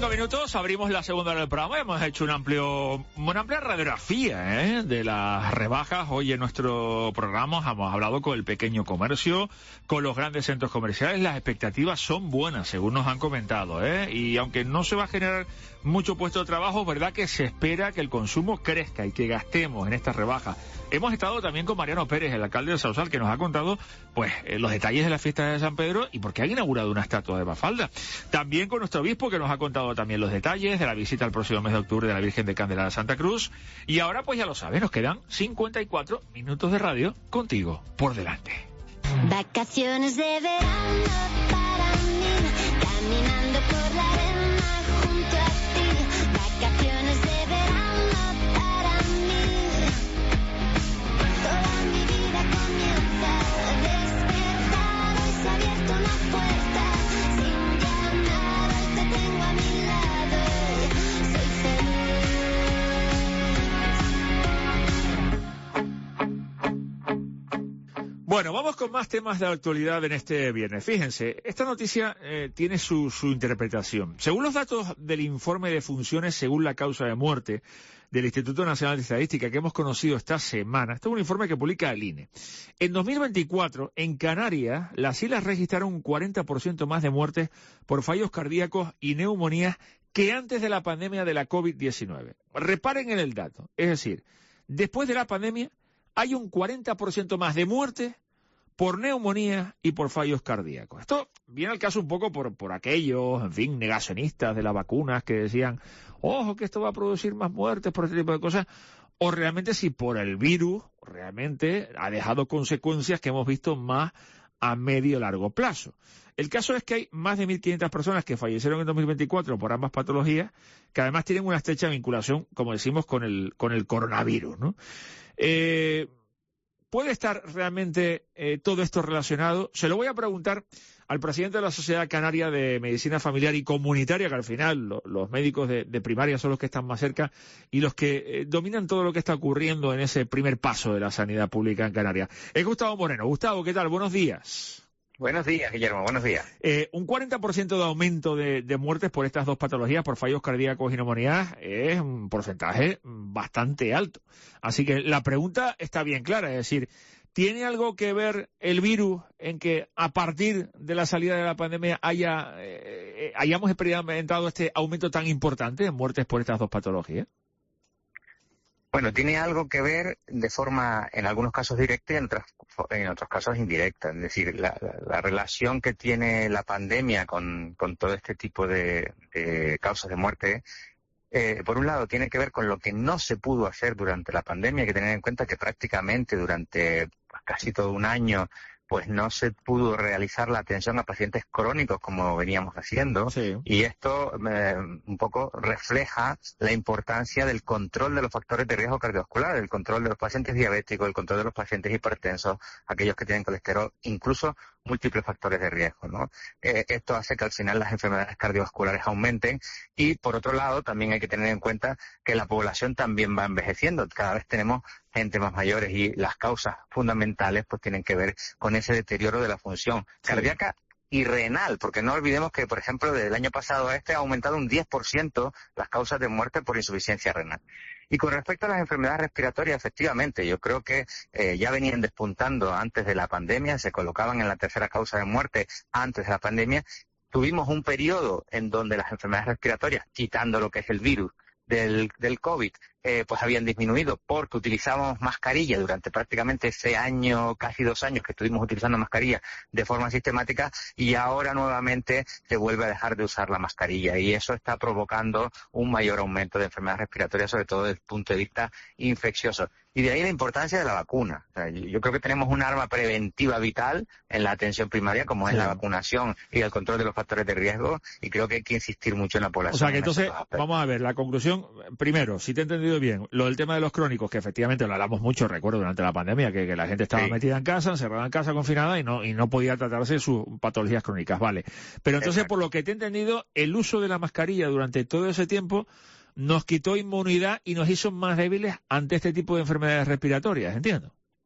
5 minutos, abrimos la segunda hora del programa. Hemos hecho una amplia radiografía de las rebajas. Hoy en nuestro programa hemos hablado con el pequeño comercio, con los grandes centros comerciales. Las expectativas son buenas, según nos han comentado, y aunque no se va a generar mucho puesto de trabajo, verdad que se espera que el consumo crezca y que gastemos en estas rebajas. Hemos estado también con Mariano Pérez, el alcalde de Sausal, que nos ha contado los detalles de la fiesta de San Pedro y por qué han inaugurado una estatua de Mafalda. También con nuestro obispo, que nos ha contado también los detalles de la visita al próximo mes de octubre de la Virgen de Candela de Santa Cruz. Y ahora, pues ya lo sabes, nos quedan 54 minutos de radio contigo por delante. Vacaciones de verano para mí, caminando por la arena junto a ti. Vacaciones de verano para mí. Toda mi vida comienza a despertar. Hoy se ha abierto una puerta sin llamar. Hoy te tengo a mi lado. Soy feliz. Bueno, vamos con más temas de actualidad en este viernes. Fíjense, esta noticia tiene su interpretación. Según los datos del informe de funciones según la causa de muerte del Instituto Nacional de Estadística que hemos conocido esta semana, este es un informe que publica el INE. En 2024, en Canarias, las islas registraron un 40% más de muertes por fallos cardíacos y neumonías que antes de la pandemia de la COVID-19. Reparen en el dato, es decir, después de la pandemia hay un 40% más de muertes por neumonía y por fallos cardíacos. Esto viene al caso un poco por aquellos, en fin, negacionistas de las vacunas que decían, ojo, que esto va a producir más muertes por este tipo de cosas, o realmente si por el virus realmente ha dejado consecuencias que hemos visto más a medio y largo plazo. El caso es que hay más de 1.500 personas que fallecieron en 2024 por ambas patologías, que además tienen una estrecha vinculación, como decimos, con el coronavirus, ¿no? ¿Puede estar realmente todo esto relacionado? Se lo voy a preguntar al presidente de la Sociedad Canaria de Medicina Familiar y Comunitaria, que al final los médicos de primaria son los que están más cerca y los que dominan todo lo que está ocurriendo en ese primer paso de la sanidad pública en Canarias. Es Gustavo Moreno. Gustavo, ¿qué tal? Buenos días. Buenos días, Guillermo, buenos días. Un 40% de aumento de muertes por estas dos patologías, por fallos cardíacos y neumonías, es un porcentaje bastante alto. Así que la pregunta está bien clara, es decir, ¿tiene algo que ver el virus en que a partir de la salida de la pandemia hayamos experimentado este aumento tan importante de muertes por estas dos patologías? Bueno, tiene algo que ver de forma, en algunos casos directa y en otros casos indirecta. Es decir, la relación que tiene la pandemia con todo este tipo de causas de muerte, por un lado, tiene que ver con lo que no se pudo hacer durante la pandemia. Hay que tener en cuenta que prácticamente durante casi todo un año pues no se pudo realizar la atención a pacientes crónicos como veníamos haciendo, sí. Y esto un poco refleja la importancia del control de los factores de riesgo cardiovascular, el control de los pacientes diabéticos, el control de los pacientes hipertensos, aquellos que tienen colesterol, incluso múltiples factores de riesgo, ¿no? Esto hace que al final las enfermedades cardiovasculares aumenten y, por otro lado, también hay que tener en cuenta que la población también va envejeciendo. Cada vez tenemos gente más mayores y las causas fundamentales pues tienen que ver con ese deterioro de la función cardíaca y renal, porque no olvidemos que, por ejemplo, desde el año pasado a este ha aumentado un 10% las causas de muerte por insuficiencia renal. Y con respecto a las enfermedades respiratorias, efectivamente, yo creo que ya venían despuntando antes de la pandemia, se colocaban en la tercera causa de muerte antes de la pandemia. Tuvimos un periodo en donde las enfermedades respiratorias, quitando lo que es el virus del COVID, pues habían disminuido porque utilizábamos mascarilla durante prácticamente ese año, casi 2 años que estuvimos utilizando mascarilla de forma sistemática y ahora nuevamente se vuelve a dejar de usar la mascarilla y eso está provocando un mayor aumento de enfermedades respiratorias, sobre todo desde el punto de vista infeccioso. Y de ahí la importancia de la vacuna. O sea, yo creo que tenemos un arma preventiva vital en la atención primaria, como es la vacunación y el control de los factores de riesgo, y creo que hay que insistir mucho en la población. O sea que entonces, vamos a ver, la conclusión, primero, si te he entendido bien, lo del tema de los crónicos, que efectivamente lo hablamos mucho, recuerdo, durante la pandemia, que la gente estaba metida en casa, encerrada en casa, confinada, y no podía tratarse sus patologías crónicas, vale. Pero entonces, por lo que te he entendido, el uso de la mascarilla durante todo ese tiempo nos quitó inmunidad y nos hizo más débiles ante este tipo de enfermedades respiratorias, ¿entiendo?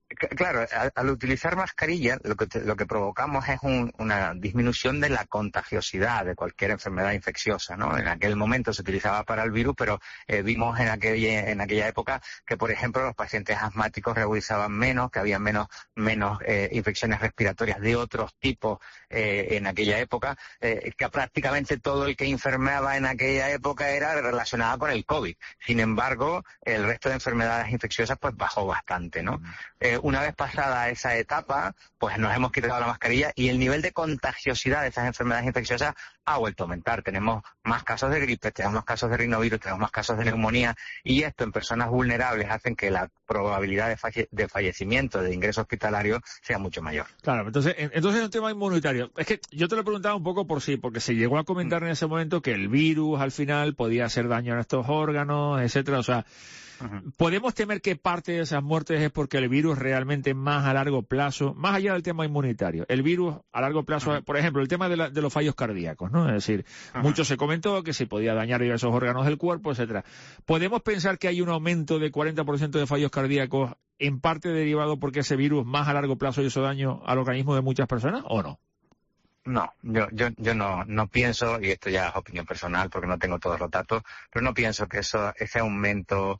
Claro, al utilizar mascarilla lo que provocamos es una disminución de la contagiosidad de cualquier enfermedad infecciosa, ¿no? En aquel momento se utilizaba para el virus, pero vimos en aquella época que, por ejemplo, los pacientes asmáticos realizaban menos, que había menos infecciones respiratorias de otros tipos en aquella época, que prácticamente todo el que enfermaba en aquella época era relacionado con el COVID. Sin embargo, el resto de enfermedades infecciosas pues bajó bastante, ¿no? Una vez pasada esa etapa, pues nos hemos quitado la mascarilla y el nivel de contagiosidad de esas enfermedades infecciosas ha vuelto a aumentar. Tenemos más casos de gripe, tenemos más casos de rinovirus, tenemos más casos de neumonía, y esto en personas vulnerables hacen que la probabilidad de fallecimiento, de ingreso hospitalario, sea mucho mayor. Claro, entonces es un tema inmunitario. Es que yo te lo preguntaba un poco porque se llegó a comentar en ese momento que el virus al final podía hacer daño a estos órganos, etcétera. O sea, ¿podemos temer que parte de esas muertes es porque el virus realmente más a largo plazo, más allá del tema inmunitario, el virus a largo plazo, por ejemplo, el tema de los fallos cardíacos, ¿no? Es decir, mucho se comentó que se podía dañar diversos órganos del cuerpo, etcétera. ¿Podemos pensar que hay un aumento de 40% de fallos cardíacos en parte derivado porque ese virus más a largo plazo hizo daño al organismo de muchas personas o no? No, yo no pienso, y esto ya es opinión personal porque no tengo todos los datos, pero no pienso que ese aumento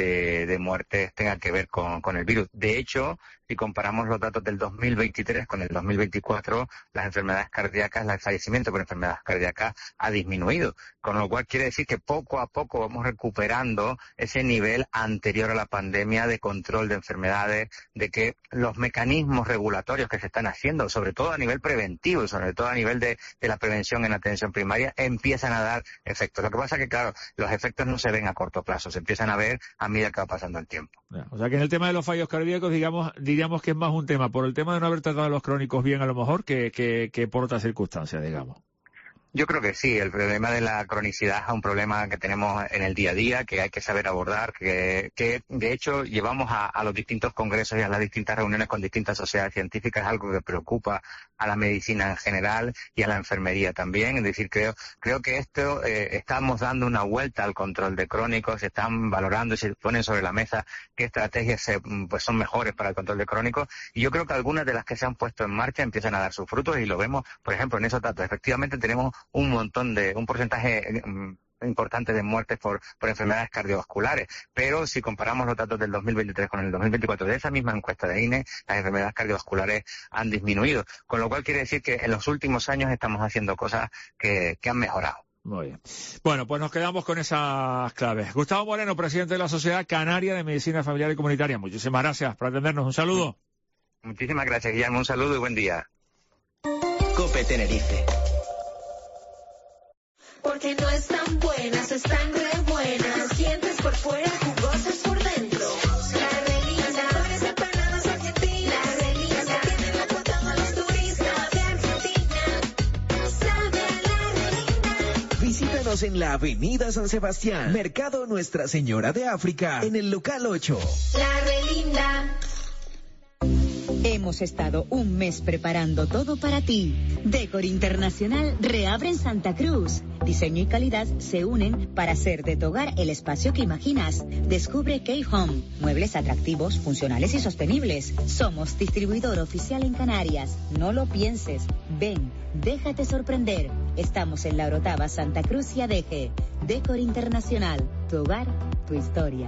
de muertes tenga que ver con el virus. De hecho, si comparamos los datos del 2023 con el 2024, las enfermedades cardíacas, el fallecimiento por enfermedades cardíacas ha disminuido, con lo cual quiere decir que poco a poco vamos recuperando ese nivel anterior a la pandemia de control de enfermedades, de que los mecanismos regulatorios que se están haciendo, sobre todo a nivel preventivo, sobre todo a nivel de la prevención en atención primaria, empiezan a dar efectos. Lo que pasa es que, claro, los efectos no se ven a corto plazo, se empiezan a ver a medida que va pasando el tiempo. O sea que en el tema de los fallos cardíacos, diríamos que es más un tema por el tema de no haber tratado a los crónicos bien a lo mejor que por otras circunstancias, digamos. Yo creo que sí, el problema de la cronicidad es un problema que tenemos en el día a día, que hay que saber abordar, que de hecho llevamos a los distintos congresos y a las distintas reuniones con distintas sociedades científicas, algo que preocupa a la medicina en general y a la enfermería también. Es decir, creo que esto estamos dando una vuelta al control de crónicos, se están valorando y se ponen sobre la mesa qué estrategias pues son mejores para el control de crónicos, y yo creo que algunas de las que se han puesto en marcha empiezan a dar sus frutos y lo vemos, por ejemplo, en esos datos. Efectivamente tenemos un porcentaje importante de muertes por enfermedades cardiovasculares, pero si comparamos los datos del 2023 con el 2024 de esa misma encuesta de INE, las enfermedades cardiovasculares han disminuido, con lo cual quiere decir que en los últimos años estamos haciendo cosas que han mejorado. Muy bien. Bueno, pues nos quedamos con esas claves. Gustavo Moreno, presidente de la Sociedad Canaria de Medicina Familiar y Comunitaria. Muchísimas gracias por atendernos. Un saludo. Muchísimas gracias, Guillermo. Un saludo y buen día. COPE Tenerife. Porque no están buenas, están re buenas. Sientes por fuera, jugosas por dentro. La Relinda, flores empanadas Argentina. La Relinda, tiene la cuota a los turistas de Argentina. Sabe a la Relinda. Visítanos en la Avenida San Sebastián, Mercado Nuestra Señora de África, en el local 8. La Relinda. Hemos estado un mes preparando todo para ti. Decor Internacional reabre en Santa Cruz. Diseño y calidad se unen para hacer de tu hogar el espacio que imaginas. Descubre K-Home, muebles atractivos, funcionales y sostenibles. Somos distribuidor oficial en Canarias. No lo pienses. Ven, déjate sorprender. Estamos en La Orotava, Santa Cruz y Adeje. Decor Internacional, tu hogar, tu historia.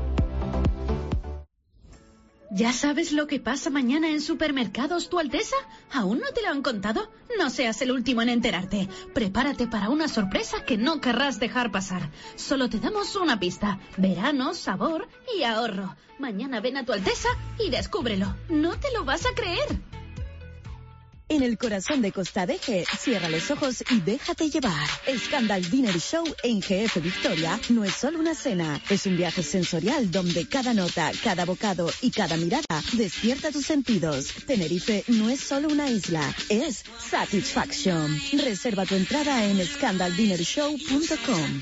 ¿Ya sabes lo que pasa mañana en Supermercados Tu Alteza? ¿Aún no te lo han contado? No seas el último en enterarte. Prepárate para una sorpresa que no querrás dejar pasar. Solo te damos una pista. Verano, sabor y ahorro. Mañana ven a Tu Alteza y descúbrelo. No te lo vas a creer. En el corazón de Costa Deje, cierra los ojos y déjate llevar. Scandal Dinner Show en GF Victoria no es solo una cena, es un viaje sensorial donde cada nota, cada bocado y cada mirada despierta tus sentidos. Tenerife no es solo una isla, es Satisfaction. Reserva tu entrada en scandaldinnershow.com.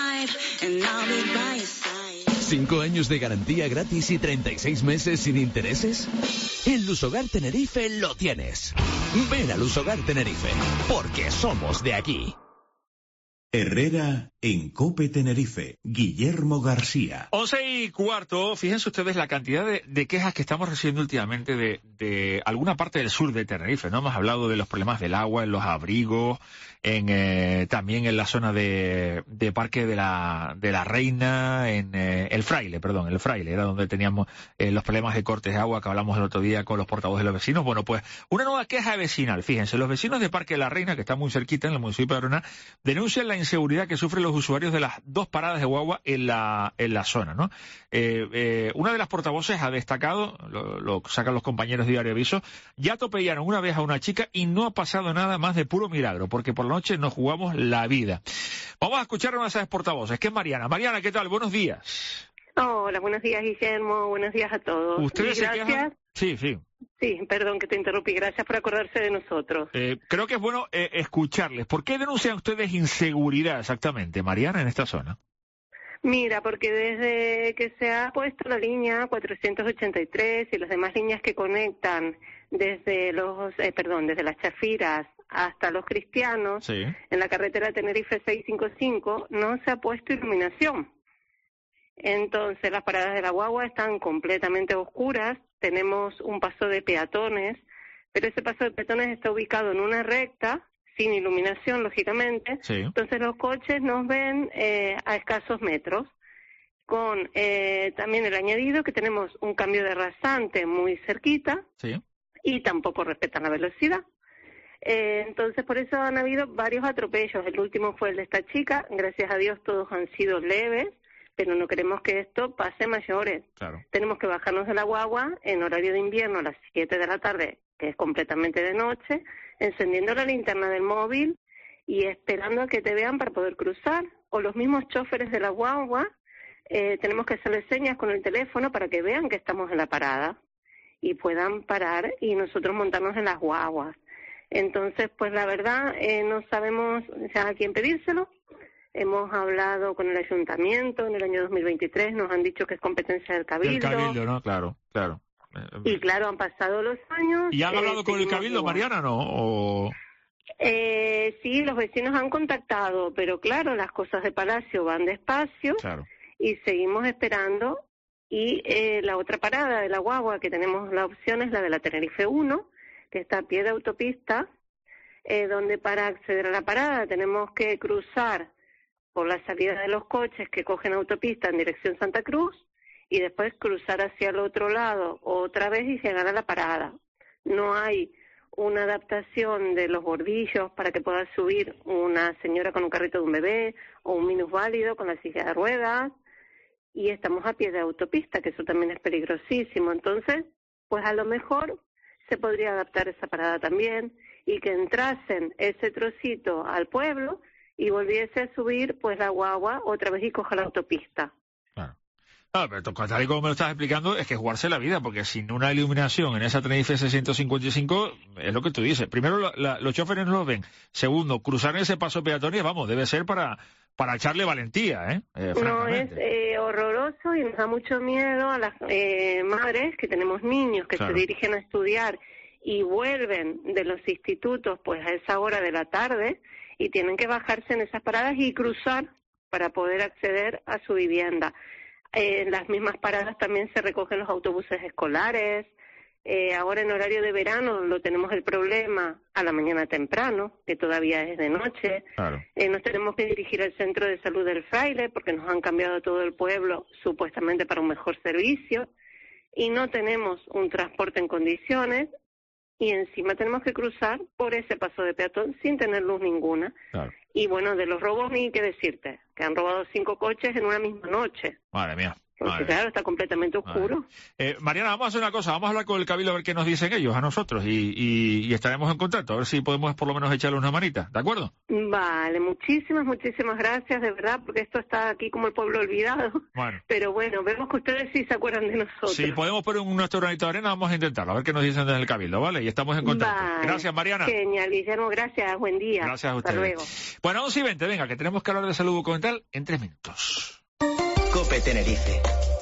5 años de garantía gratis y 36 meses sin intereses. En Lusogar Tenerife lo tienes. Ven a Lusogar Tenerife, porque somos de aquí. Herrera en COPE Tenerife. Guillermo García. 11:15. Fíjense ustedes la cantidad de quejas que estamos recibiendo últimamente de alguna parte del sur de Tenerife, ¿no? Hemos hablado de los problemas del agua en los abrigos, también en la zona de Parque de la Reina, en el Fraile era donde teníamos los problemas de cortes de agua que hablamos el otro día con los portavoces de los vecinos. Bueno, pues una nueva queja vecinal. Fíjense, los vecinos de Parque de la Reina, que está muy cerquita en el municipio de Arona, denuncian la inseguridad que sufren los usuarios de las 2 paradas de guagua en la zona, ¿no? Una de las portavoces ha destacado, lo sacan los compañeros de Diario Aviso, ya atropellaron una vez a una chica y no ha pasado nada más de puro milagro, porque por la noche nos jugamos la vida. Vamos a escuchar a una de esas portavoces, que es Mariana. Mariana, ¿qué tal? Buenos días. Hola, buenos días, Guillermo. Buenos días a todos. ¿Ustedes se gracias. quejan? Sí. Sí, perdón que te interrumpí. Gracias por acordarse de nosotros. Creo que es bueno escucharles. ¿Por qué denuncian ustedes inseguridad exactamente, Mariana, en esta zona? Mira, porque desde que se ha puesto la línea 483 y las demás líneas que conectan desde las Chafiras hasta Los Cristianos, sí, en la carretera Tenerife 655, no se ha puesto iluminación. Entonces las paradas de la guagua están completamente oscuras, tenemos un paso de peatones, pero ese paso de peatones está ubicado en una recta, sin iluminación, lógicamente, sí. Entonces los coches nos ven a escasos metros, con también el añadido que tenemos un cambio de rasante muy cerquita, sí, y tampoco respetan la velocidad. Entonces por eso han habido varios atropellos, el último fue el de esta chica, gracias a Dios todos han sido leves, pero no queremos que esto pase mayores. Claro. Tenemos que bajarnos de la guagua en horario de invierno a las 7 de la tarde, que es completamente de noche, encendiendo la linterna del móvil y esperando a que te vean para poder cruzar. O los mismos choferes de la guagua, tenemos que hacerles señas con el teléfono para que vean que estamos en la parada y puedan parar y nosotros montarnos en las guaguas. Entonces, pues la verdad, no sabemos ya a quién pedírselo. Hemos hablado con el ayuntamiento en el año 2023, nos han dicho que es competencia del Cabildo. El Cabildo, ¿no? Claro. Y claro, han pasado los años. ¿Y han hablado con el Cabildo, Mariana, no? ¿O... Sí, los vecinos han contactado, pero claro, las cosas de Palacio van despacio, claro, y seguimos esperando. Y la otra parada de la guagua que tenemos la opción es la de la Tenerife 1, que está a pie de autopista, donde para acceder a la parada tenemos que cruzar por la salida de los coches que cogen autopista en dirección Santa Cruz y después cruzar hacia el otro lado otra vez y llegar a la parada. No hay una adaptación de los bordillos para que pueda subir una señora con un carrito de un bebé o un minusválido con la silla de ruedas, y estamos a pie de autopista, que eso también es peligrosísimo. Entonces, pues a lo mejor se podría adaptar esa parada también y que entrasen ese trocito al pueblo y volviese a subir pues la guagua otra vez y coja la autopista. Claro. Pero tal y como me lo estás explicando, es que jugarse la vida, porque sin una iluminación en esa Tenerife 655, es lo que tú dices. Primero, los choferes no lo ven. Segundo, cruzar ese paso peatonal, vamos, debe ser para echarle valentía, No, es horroroso y nos da mucho miedo a las madres que tenemos niños que, claro, se dirigen a estudiar y vuelven de los institutos pues a esa hora de la tarde y tienen que bajarse en esas paradas y cruzar para poder acceder a su vivienda. En las mismas paradas también se recogen los autobuses escolares. Ahora en horario de verano lo tenemos el problema a la mañana temprano, que todavía es de noche. Claro. Nos tenemos que dirigir al centro de salud del Fraile porque nos han cambiado todo el pueblo supuestamente para un mejor servicio y no tenemos un transporte en condiciones. Y encima tenemos que cruzar por ese paso de peatón sin tener luz ninguna. Claro. Y bueno, de los robos ni qué decirte, que han robado 5 coches en una misma noche. Madre mía. Porque claro, está completamente oscuro. Mariana, vamos a hacer una cosa, vamos a hablar con el Cabildo a ver qué nos dicen ellos a nosotros y estaremos en contacto, a ver si podemos por lo menos echarle una manita, ¿de acuerdo? Vale, muchísimas gracias, de verdad, porque esto está aquí como el pueblo olvidado. Bueno. Pero bueno, vemos que ustedes sí se acuerdan de nosotros. Si podemos poner nuestro granito de arena, vamos a intentarlo, a ver qué nos dicen desde el Cabildo, ¿vale? Y estamos en contacto. Vale. Gracias, Mariana. Genial, Guillermo, gracias, buen día. Gracias a ustedes. Hasta luego. Bueno, 11:20, venga, que tenemos que hablar de salud bucodental en 3 minutos. COPE Tenerife.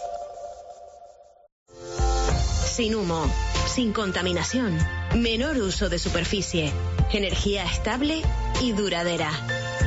Sin humo, sin contaminación, menor uso de superficie, energía estable y duradera.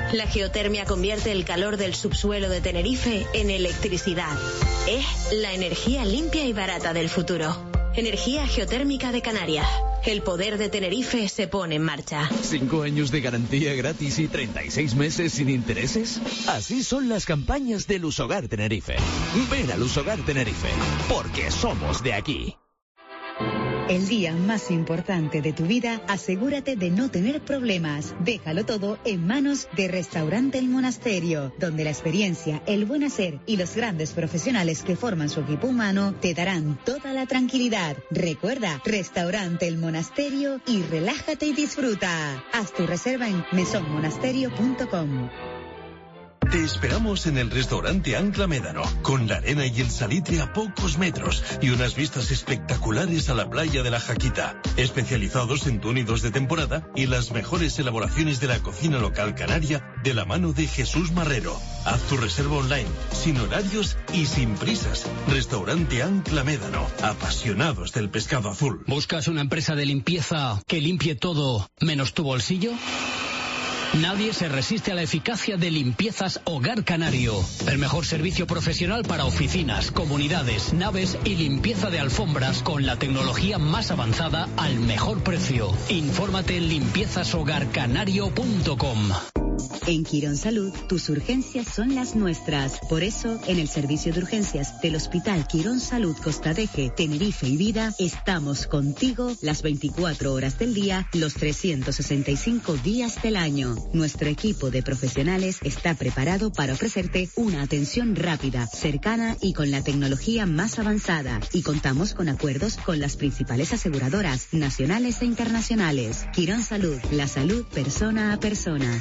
La geotermia convierte el calor del subsuelo de Tenerife en electricidad. Es la energía limpia y barata del futuro. Energía geotérmica de Canarias. El poder de Tenerife se pone en marcha. 5 años de garantía gratis y 36 meses sin intereses. Así son las campañas de Lusogar Tenerife. Ven a Lusogar Tenerife, porque somos de aquí. El día más importante de tu vida, asegúrate de no tener problemas. Déjalo todo en manos de Restaurante El Monasterio, donde la experiencia, el buen hacer y los grandes profesionales que forman su equipo humano te darán toda la tranquilidad. Recuerda, Restaurante El Monasterio y relájate y disfruta. Haz tu reserva en mesonmonasterio.com. Te esperamos en el restaurante Ancla Médano, con la arena y el salitre a pocos metros y unas vistas espectaculares a la playa de la Jaquita. Especializados en túnidos de temporada y las mejores elaboraciones de la cocina local canaria de la mano de Jesús Marrero. Haz tu reserva online, sin horarios y sin prisas. Restaurante Ancla Médano, apasionados del pescado azul. ¿Buscas una empresa de limpieza que limpie todo menos tu bolsillo? Nadie se resiste a la eficacia de Limpiezas Hogar Canario. El mejor servicio profesional para oficinas, comunidades, naves y limpieza de alfombras con la tecnología más avanzada al mejor precio. Infórmate en limpiezashogarcanario.com. En Quirón Salud, tus urgencias son las nuestras. Por eso, en el servicio de urgencias del Hospital Quirón Salud Costa Deje, Tenerife y Vida, estamos contigo las 24 horas del día, los 365 días del año. Nuestro equipo de profesionales está preparado para ofrecerte una atención rápida, cercana y con la tecnología más avanzada. Y contamos con acuerdos con las principales aseguradoras nacionales e internacionales. Quirón Salud, la salud persona a persona.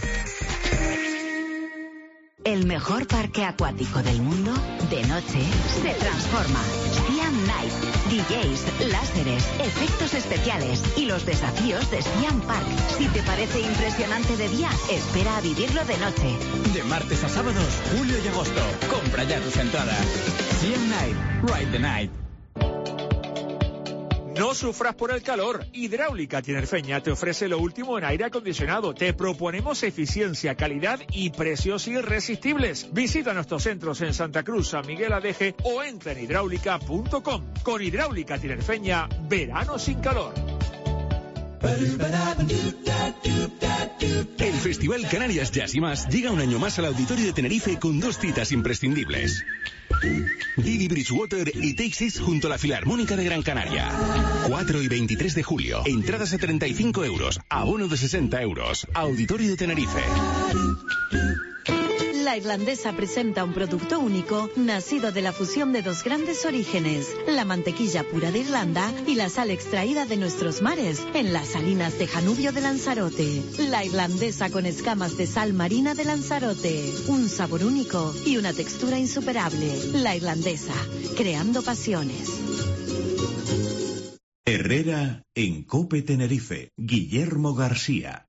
El mejor parque acuático del mundo, de noche, se transforma. Siam Night, DJs, láseres, efectos especiales y los desafíos de Siam Park. Si te parece impresionante de día, espera a vivirlo de noche. De martes a sábados, julio y agosto. Compra ya tus entradas. Siam Night, Ride the Night. No sufras por el calor. Hidráulica Tinerfeña te ofrece lo último en aire acondicionado. Te proponemos eficiencia, calidad y precios irresistibles. Visita nuestros centros en Santa Cruz, San Miguel Adeje o entra en hidráulica.com. Con Hidráulica Tinerfeña, verano sin calor. El Festival Canarias Jazz y Más llega un año más al Auditorio de Tenerife con 2 citas imprescindibles. Didi Bridgewater y Take Six junto a la Filarmónica de Gran Canaria. 4 y 23 de julio. Entradas a 35 euros. Abono de 60 euros. Auditorio de Tenerife. La Irlandesa presenta un producto único nacido de la fusión de 2 grandes orígenes, la mantequilla pura de Irlanda y la sal extraída de nuestros mares en las salinas de Janubio de Lanzarote. La Irlandesa con escamas de sal marina de Lanzarote, un sabor único y una textura insuperable. La Irlandesa, creando pasiones. Herrera en COPE Tenerife. Guillermo García.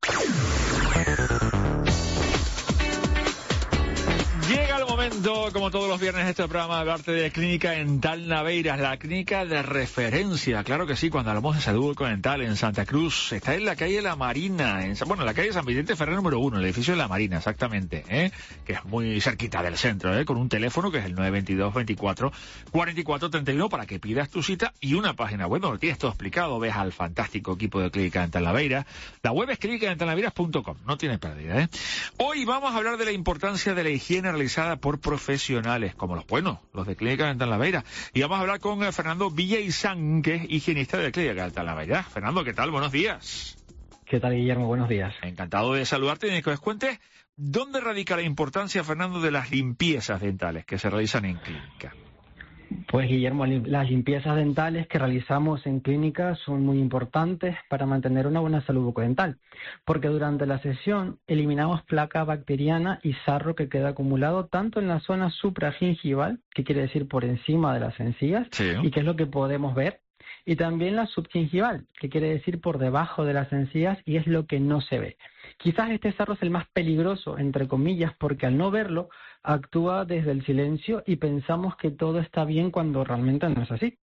Llega el momento, como todos los viernes, de este programa de hablarte de Clínica Dental Naveiras, la clínica de referencia. Claro que sí, cuando hablamos de salud bucodental en Santa Cruz, está en la calle La Marina, en la calle San Vicente Ferrer número 1, el edificio de La Marina, exactamente, que es muy cerquita del centro, con un teléfono que es el 922-24-4431 para que pidas tu cita y una página web donde tienes todo explicado. Ves al fantástico equipo de Clínica Dental Naveiras. La web es clínicadentalnaveiras.com, no tienes pérdida. Hoy vamos a hablar de la importancia de la higiene realizada por profesionales, como los buenos, los de Clínica Dental Naveiras. Y vamos a hablar con Fernando Villaizán, que es higienista de Clínica Dental Naveiras. Fernando, ¿qué tal? Buenos días. ¿Qué tal, Guillermo? Buenos días. Encantado de saludarte y que nos cuentes dónde radica la importancia, Fernando, de las limpiezas dentales que se realizan en clínica. Pues, Guillermo, las limpiezas dentales que realizamos en clínica son muy importantes para mantener una buena salud bucodental, porque durante la sesión eliminamos placa bacteriana y sarro que queda acumulado tanto en la zona supragingival, que quiere decir por encima de las encías, sí, y que es lo que podemos ver, y también la subgingival, que quiere decir por debajo de las encías y es lo que no se ve. Quizás este sarro es el más peligroso, entre comillas, porque al no verlo actúa desde el silencio y pensamos que todo está bien cuando realmente no es así.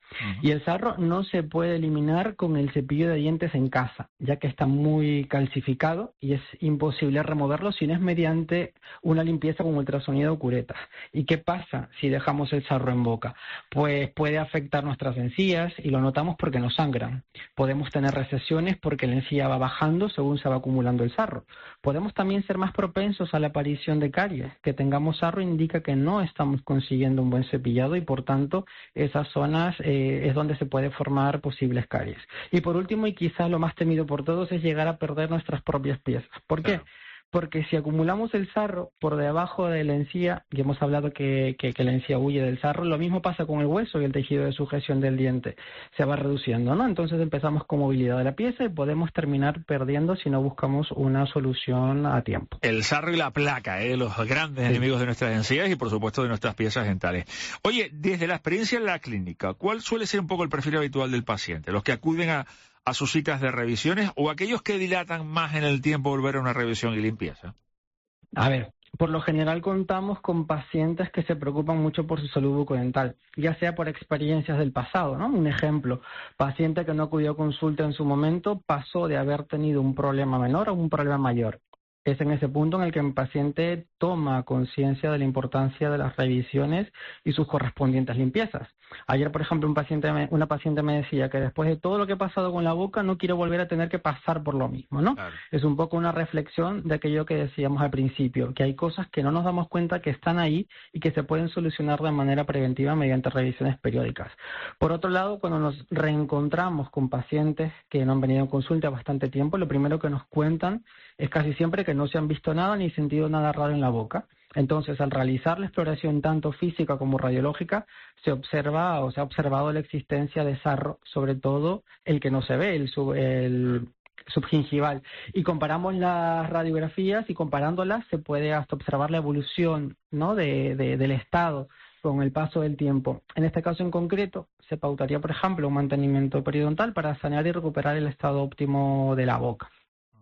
Y el sarro no se puede eliminar con el cepillo de dientes en casa, ya que está muy calcificado y es imposible removerlo si no es mediante una limpieza con ultrasonido o curetas. ¿Y qué pasa si dejamos el sarro en boca? Pues puede afectar nuestras encías y lo notamos porque nos sangran. Podemos tener recesiones porque la encía va bajando según se va acumulando el sarro. Podemos también ser más propensos a la aparición de caries. Que tengamos sarro indica que no estamos consiguiendo un buen cepillado y por tanto esas zonas es donde se puede formar posibles caries. Y por último, y quizás lo más temido por todos, es llegar a perder nuestras propias piezas. ¿Por qué? Porque si acumulamos el sarro por debajo de la encía, y hemos hablado que la encía huye del sarro, lo mismo pasa con el hueso y el tejido de sujeción del diente. Se va reduciendo, ¿no? Entonces empezamos con movilidad de la pieza y podemos terminar perdiendo si no buscamos una solución a tiempo. El sarro y la placa, los grandes enemigos de nuestras encías y por supuesto de nuestras piezas dentales. Oye, desde la experiencia en la clínica, ¿cuál suele ser un poco el perfil habitual del paciente? ¿Los que acuden a sus citas de revisiones o aquellos que dilatan más en el tiempo volver a una revisión y limpieza? A ver, por lo general contamos con pacientes que se preocupan mucho por su salud bucodental, ya sea por experiencias del pasado, ¿no? Un ejemplo, paciente que no acudió a consulta en su momento pasó de haber tenido un problema menor a un problema mayor. Es en ese punto en el que el paciente toma conciencia de la importancia de las revisiones y sus correspondientes limpiezas. Ayer, por ejemplo, una paciente me decía que después de todo lo que ha pasado con la boca no quiere volver a tener que pasar por lo mismo, ¿no? Claro. Es un poco una reflexión de aquello que decíamos al principio, que hay cosas que no nos damos cuenta que están ahí y que se pueden solucionar de manera preventiva mediante revisiones periódicas. Por otro lado, cuando nos reencontramos con pacientes que no han venido a consulta bastante tiempo, lo primero que nos cuentan es casi siempre que no se han visto nada ni sentido nada raro en la boca. Entonces, al realizar la exploración tanto física como radiológica, se observa o se ha observado la existencia de sarro, sobre todo el que no se ve, el subgingival. Y comparamos las radiografías y comparándolas se puede hasta observar la evolución, ¿no? del estado con el paso del tiempo. En este caso en concreto, se pautaría, por ejemplo, un mantenimiento periodontal para sanear y recuperar el estado óptimo de la boca.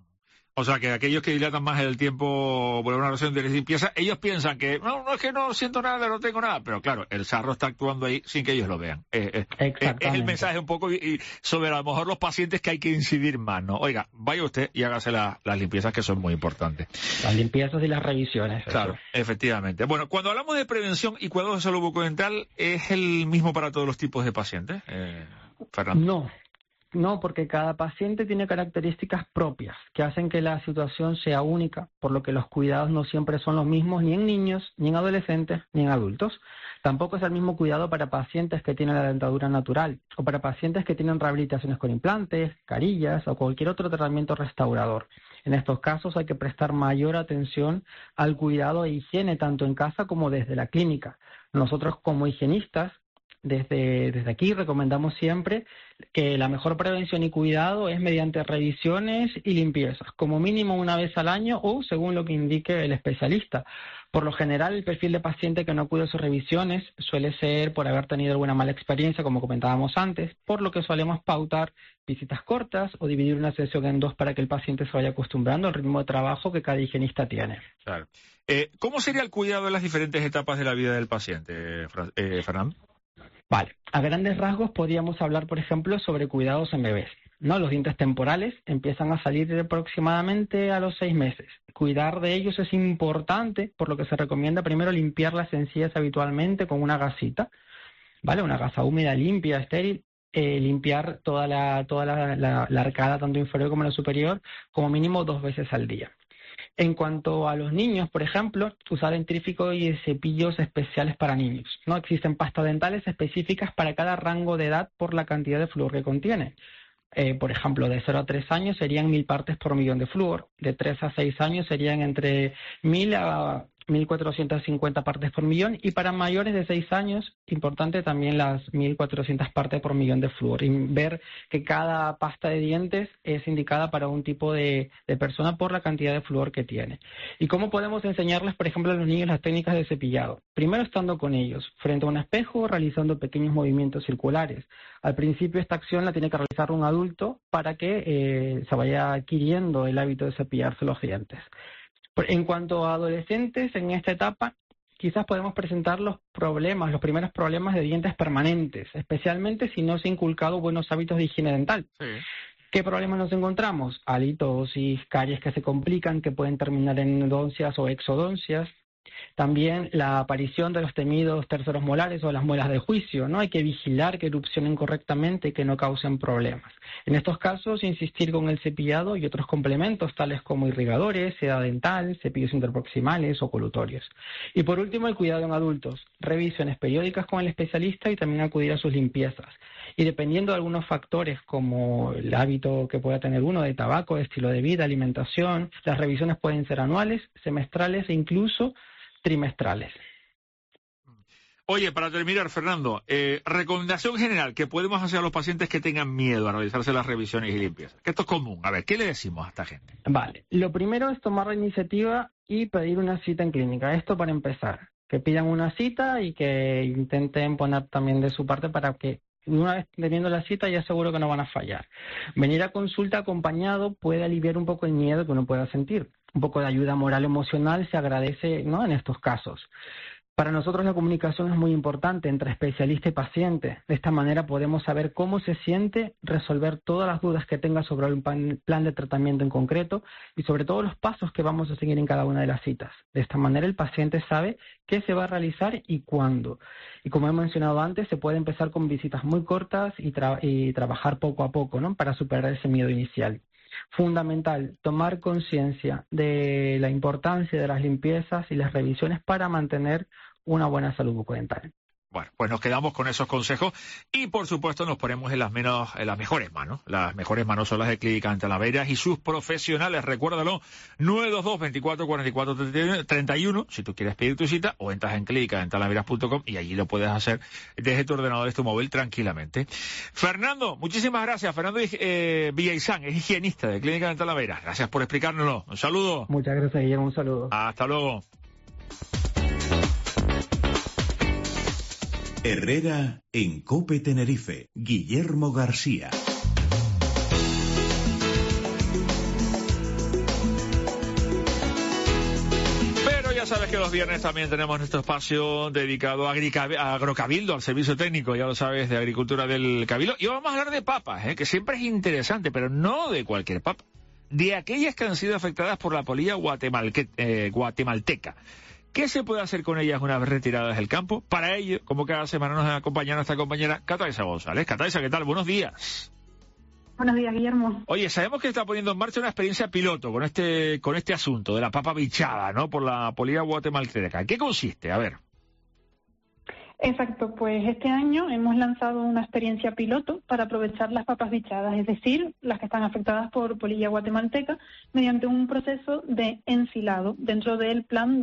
O sea, que aquellos que dilatan más el tiempo por una revisión de limpieza, ellos piensan que no es que no siento nada, no tengo nada, pero claro, el sarro está actuando ahí sin que ellos lo vean. Es el mensaje un poco y sobre a lo mejor los pacientes que hay que incidir más, ¿no? Oiga, vaya usted y hágase las limpiezas que son muy importantes. Las limpiezas y las revisiones. Claro, eso. Efectivamente. Bueno, cuando hablamos de prevención y cuidados de salud bucodental, ¿es el mismo para todos los tipos de pacientes, Fernando? No, porque cada paciente tiene características propias que hacen que la situación sea única, por lo que los cuidados no siempre son los mismos ni en niños, ni en adolescentes, ni en adultos. Tampoco es el mismo cuidado para pacientes que tienen la dentadura natural o para pacientes que tienen rehabilitaciones con implantes, carillas o cualquier otro tratamiento restaurador. En estos casos hay que prestar mayor atención al cuidado e higiene tanto en casa como desde la clínica. Nosotros como higienistas, desde aquí recomendamos siempre que la mejor prevención y cuidado es mediante revisiones y limpiezas, como mínimo una vez al año o según lo que indique el especialista. Por lo general, el perfil de paciente que no acude a sus revisiones suele ser por haber tenido alguna mala experiencia, como comentábamos antes, por lo que solemos pautar visitas cortas o dividir una sesión en dos para que el paciente se vaya acostumbrando al ritmo de trabajo que cada higienista tiene. Claro. ¿Cómo sería el cuidado en las diferentes etapas de la vida del paciente, Fernando? Vale, a grandes rasgos podríamos hablar, por ejemplo, sobre cuidados en bebés, ¿no? Los dientes temporales empiezan a salir aproximadamente a los 6 meses. Cuidar de ellos es importante, por lo que se recomienda primero limpiar las encías habitualmente con una gasita, ¿vale? Una gasa húmeda, limpia, estéril. Limpiar toda la arcada, tanto inferior como la superior, como mínimo 2 veces al día. En cuanto a los niños, por ejemplo, usar dentrífico y cepillos especiales para niños, ¿no? Existen pastas dentales específicas para cada rango de edad por la cantidad de flúor que contiene. Por ejemplo, de 0 a 3 años serían 1000 partes por millón de flúor, de 3 a 6 años serían entre 1000 a 1450 partes por millón y para mayores de 6 años, importante también las 1400 partes por millón de flúor. Y ver que cada pasta de dientes es indicada para un tipo de persona por la cantidad de flúor que tiene. ¿Y cómo podemos enseñarles, por ejemplo, a los niños las técnicas de cepillado? Primero estando con ellos, frente a un espejo, realizando pequeños movimientos circulares. Al principio esta acción la tiene que realizar un adulto para que se vaya adquiriendo el hábito de cepillarse los dientes. En cuanto a adolescentes, en esta etapa quizás podemos presentar los primeros problemas de dientes permanentes, especialmente si no se ha inculcado buenos hábitos de higiene dental. Sí. ¿Qué problemas nos encontramos? Halitosis, caries que se complican, que pueden terminar en endodoncias o exodoncias. También la aparición de los temidos terceros molares o las muelas de juicio, ¿no? Hay que vigilar que erupcionen correctamente y que no causen problemas. En estos casos, insistir con el cepillado y otros complementos, tales como irrigadores, seda dental, cepillos interproximales o colutorios. Y por último, el cuidado en adultos. Revisiones periódicas con el especialista y también acudir a sus limpiezas. Y dependiendo de algunos factores como el hábito que pueda tener uno de tabaco, de estilo de vida, alimentación, las revisiones pueden ser anuales, semestrales e incluso trimestrales. Oye, para terminar, Fernando, recomendación general que podemos hacer a los pacientes que tengan miedo a realizarse las revisiones y limpiezas. Que esto es común. A ver, ¿qué le decimos a esta gente? Vale, lo primero es tomar la iniciativa y pedir una cita en clínica. Esto para empezar. Que pidan una cita y que intenten poner también de su parte para que una vez teniendo la cita ya seguro que no van a fallar. Venir a consulta acompañado puede aliviar un poco el miedo que uno pueda sentir. Un poco de ayuda moral emocional se agradece, ¿no?, en estos casos. Para nosotros la comunicación es muy importante entre especialista y paciente. De esta manera podemos saber cómo se siente, resolver todas las dudas que tenga sobre el plan de tratamiento en concreto y sobre todo los pasos que vamos a seguir en cada una de las citas. De esta manera el paciente sabe qué se va a realizar y cuándo. Y como he mencionado antes, se puede empezar con visitas muy cortas y trabajar poco a poco, ¿no?, para superar ese miedo inicial. Fundamental, tomar conciencia de la importancia de las limpiezas y las revisiones para mantener una buena salud bucodental. Bueno, pues nos quedamos con esos consejos y, por supuesto, nos ponemos en las mejores manos. Las mejores manos son las de Clínica en Talavera y sus profesionales. Recuérdalo, 922 24 44 31, si tú quieres pedir tu cita, o entras en clínicaentalaveras.com y allí lo puedes hacer desde tu ordenador, desde tu móvil, tranquilamente. Fernando, muchísimas gracias. Fernando Villaizán es higienista de Clínica en Talavera. Gracias por explicárnoslo. Un saludo. Muchas gracias, Guillermo. Un saludo. Hasta luego. Herrera en COPE Tenerife. Guillermo García. Pero ya sabes que los viernes también tenemos nuestro espacio dedicado a Agrocabildo, al servicio técnico, ya lo sabes, de Agricultura del Cabildo. Y vamos a hablar de papas, que siempre es interesante, pero no de cualquier papa. De aquellas que han sido afectadas por la polilla guatemalteca. ¿Qué se puede hacer con ellas una vez retiradas del campo? Para ello, como cada semana nos acompaña nuestra compañera Cataisa González. Cataisa, ¿qué tal? Buenos días. Buenos días, Guillermo. Oye, sabemos que está poniendo en marcha una experiencia piloto con este asunto de la papa bichada, ¿no?, por la polilla guatemalteca. ¿En qué consiste? A ver. Exacto, pues este año hemos lanzado una experiencia piloto para aprovechar las papas bichadas, es decir, las que están afectadas por polilla guatemalteca, mediante un proceso de ensilado dentro del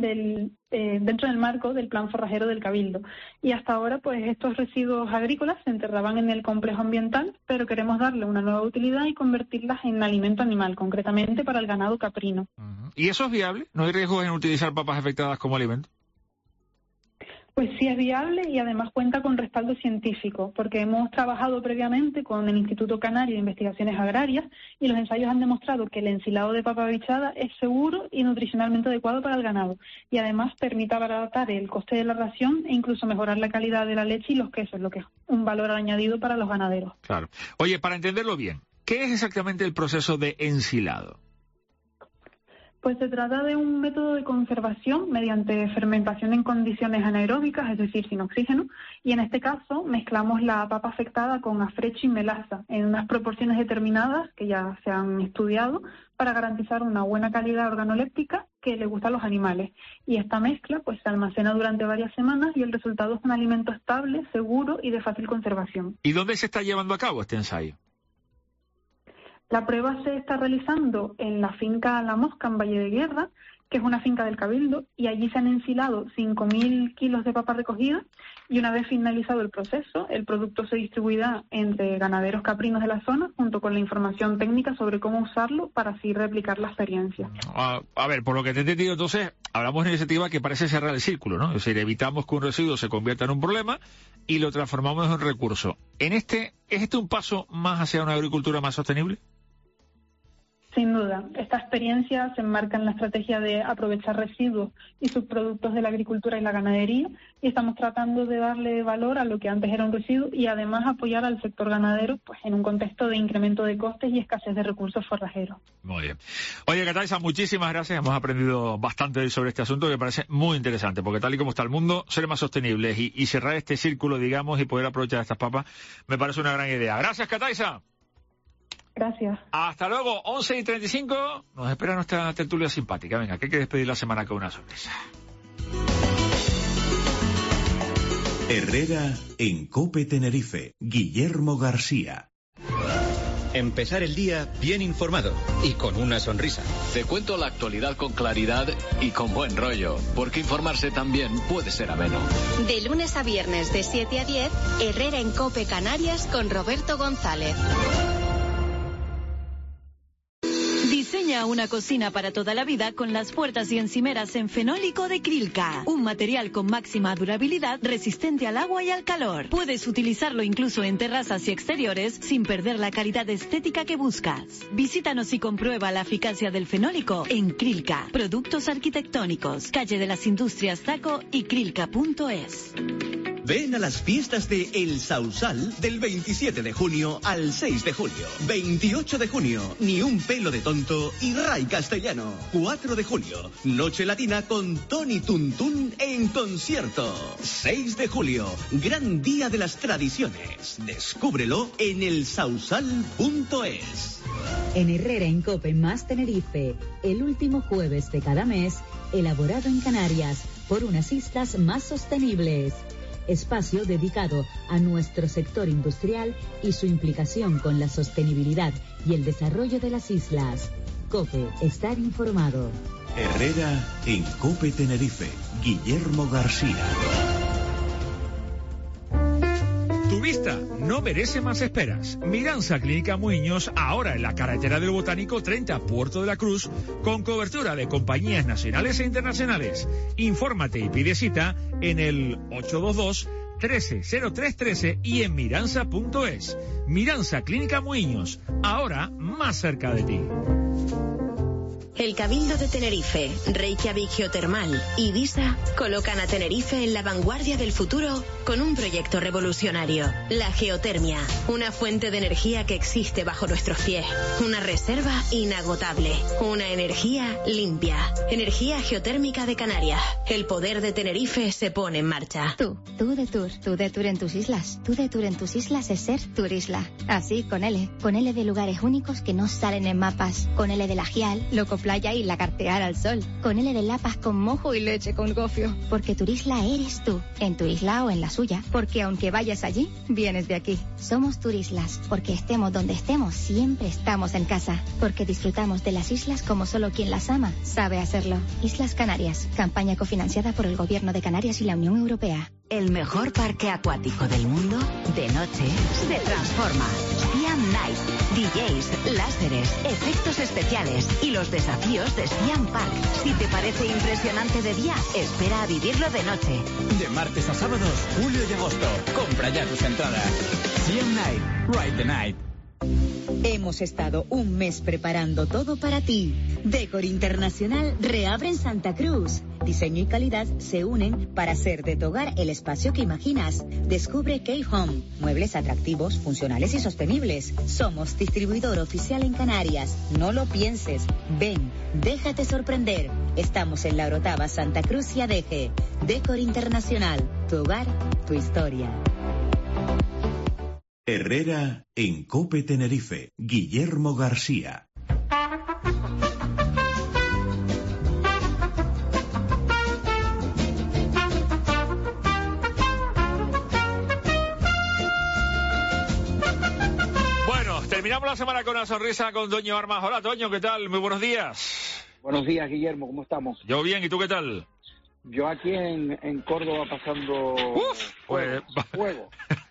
marco del plan forrajero del Cabildo. Y hasta ahora, pues estos residuos agrícolas se enterraban en el complejo ambiental, pero queremos darle una nueva utilidad y convertirlas en alimento animal, concretamente para el ganado caprino. ¿Y eso es viable? ¿No hay riesgo en utilizar papas afectadas como alimento? Pues sí es viable y además cuenta con respaldo científico, porque hemos trabajado previamente con el Instituto Canario de Investigaciones Agrarias y los ensayos han demostrado que el ensilado de papa bichada es seguro y nutricionalmente adecuado para el ganado y además permite abaratar el coste de la ración e incluso mejorar la calidad de la leche y los quesos, lo que es un valor añadido para los ganaderos. Claro. Oye, para entenderlo bien, ¿qué es exactamente el proceso de ensilado? Pues se trata de un método de conservación mediante fermentación en condiciones anaeróbicas, es decir, sin oxígeno, y en este caso mezclamos la papa afectada con afrecho y melaza en unas proporciones determinadas que ya se han estudiado para garantizar una buena calidad organoléptica que le gusta a los animales. Y esta mezcla pues se almacena durante varias semanas y el resultado es un alimento estable, seguro y de fácil conservación. ¿Y dónde se está llevando a cabo este ensayo? La prueba se está realizando en la finca La Mosca, en Valle de Guerra, que es una finca del Cabildo, y allí se han ensilado 5.000 kilos de papa recogida y una vez finalizado el proceso, el producto se distribuirá entre ganaderos caprinos de la zona junto con la información técnica sobre cómo usarlo para así replicar la experiencia. A ver, por lo que te he entendido, entonces, hablamos de una iniciativa que parece cerrar el círculo, ¿no? Es decir, evitamos que un residuo se convierta en un problema y lo transformamos en un recurso. ¿Es este un paso más hacia una agricultura más sostenible? Sin duda, esta experiencia se enmarca en la estrategia de aprovechar residuos y subproductos de la agricultura y la ganadería, y estamos tratando de darle valor a lo que antes era un residuo y además apoyar al sector ganadero pues en un contexto de incremento de costes y escasez de recursos forrajeros. Muy bien. Oye, Kataiza, muchísimas gracias. Hemos aprendido bastante sobre este asunto que me parece muy interesante, porque tal y como está el mundo, ser más sostenibles y cerrar este círculo, digamos, y poder aprovechar estas papas, me parece una gran idea. Gracias, Kataiza. Gracias. Hasta luego, 11:35. Nos espera nuestra tertulia simpática. Venga, que hay que despedir la semana con una sorpresa. Herrera en COPE Tenerife. Guillermo García. Empezar el día bien informado y con una sonrisa. Te cuento la actualidad con claridad y con buen rollo, porque informarse también puede ser ameno. De lunes a viernes de 7 a 10, Herrera en COPE Canarias con Roberto González. Diseña una cocina para toda la vida con las puertas y encimeras en fenólico de Krilka. Un material con máxima durabilidad, resistente al agua y al calor. Puedes utilizarlo incluso en terrazas y exteriores sin perder la calidad estética que buscas. Visítanos y comprueba la eficacia del fenólico en Krilka. Productos arquitectónicos, calle de las Industrias Taco y krilka.es. Ven a las fiestas de El Sausal del 27 de junio al 6 de julio. 28 de junio, Ni un pelo de tonto y Ray Castellano. 4 de julio, Noche Latina con Tony Tuntún en concierto. 6 de julio, Gran Día de las Tradiciones. Descúbrelo en elsausal.es. En Herrera en COPE más Tenerife, el último jueves de cada mes, elaborado en Canarias por unas islas más sostenibles. Espacio dedicado a nuestro sector industrial y su implicación con la sostenibilidad y el desarrollo de las islas. COPE, estar informado. Herrera en COPE Tenerife. Guillermo García. Tu vista no merece más esperas. Miranza Clínica Muiños, ahora en la carretera del Botánico 30, Puerto de la Cruz, con cobertura de compañías nacionales e internacionales. Infórmate y pide cita en el 822-130313 y en miranza.es. Miranza Clínica Muiños, ahora más cerca de ti. El Cabildo de Tenerife, Reykjavik Geotermal y Visa colocan a Tenerife en la vanguardia del futuro con un proyecto revolucionario. La geotermia, una fuente de energía que existe bajo nuestros pies. Una reserva inagotable. Una energía limpia. Energía geotérmica de Canarias. El poder de Tenerife se pone en marcha. Tú de tour en tus islas. Tú de tour en tus islas es ser Turisla. Así, con L de lugares únicos que no salen en mapas. Con L de la Gial, Loco Playa y la Cartear al sol. Con L de Lapas con mojo y leche con gofio. Porque Turisla eres tú, en tu isla o en la suya. Porque aunque vayas allí, vienes de aquí. Somos Turislas, porque estemos donde estemos, siempre estamos en casa. Porque disfrutamos de las islas como solo quien las ama sabe hacerlo. Islas Canarias, campaña cofinanciada por el Gobierno de Canarias y la Unión Europea. El mejor parque acuático del mundo, de noche, se transforma. Siam Night, DJs, láseres, efectos especiales y los desafíos de Siam Park. Si te parece impresionante de día, espera a vivirlo de noche. De martes a sábados, julio y agosto. Compra ya tus entradas. Siam Night, Ride the Night. Hemos estado un mes preparando todo para ti. Decor Internacional reabre en Santa Cruz. Diseño y calidad se unen para hacer de tu hogar el espacio que imaginas. Descubre K-Home, muebles atractivos, funcionales y sostenibles. Somos distribuidor oficial en Canarias. No lo pienses. Ven, déjate sorprender. Estamos en La Orotava, Santa Cruz y Adeje. Decor Internacional, tu hogar, tu historia. Herrera en COPE Tenerife. Guillermo García. Bueno, terminamos la semana con una sonrisa con Toño Armas. Hola, Toño, ¿qué tal? Muy buenos días. Buenos días, Guillermo, ¿cómo estamos? Yo bien, ¿y tú qué tal? Yo aquí en Córdoba pasando fuego.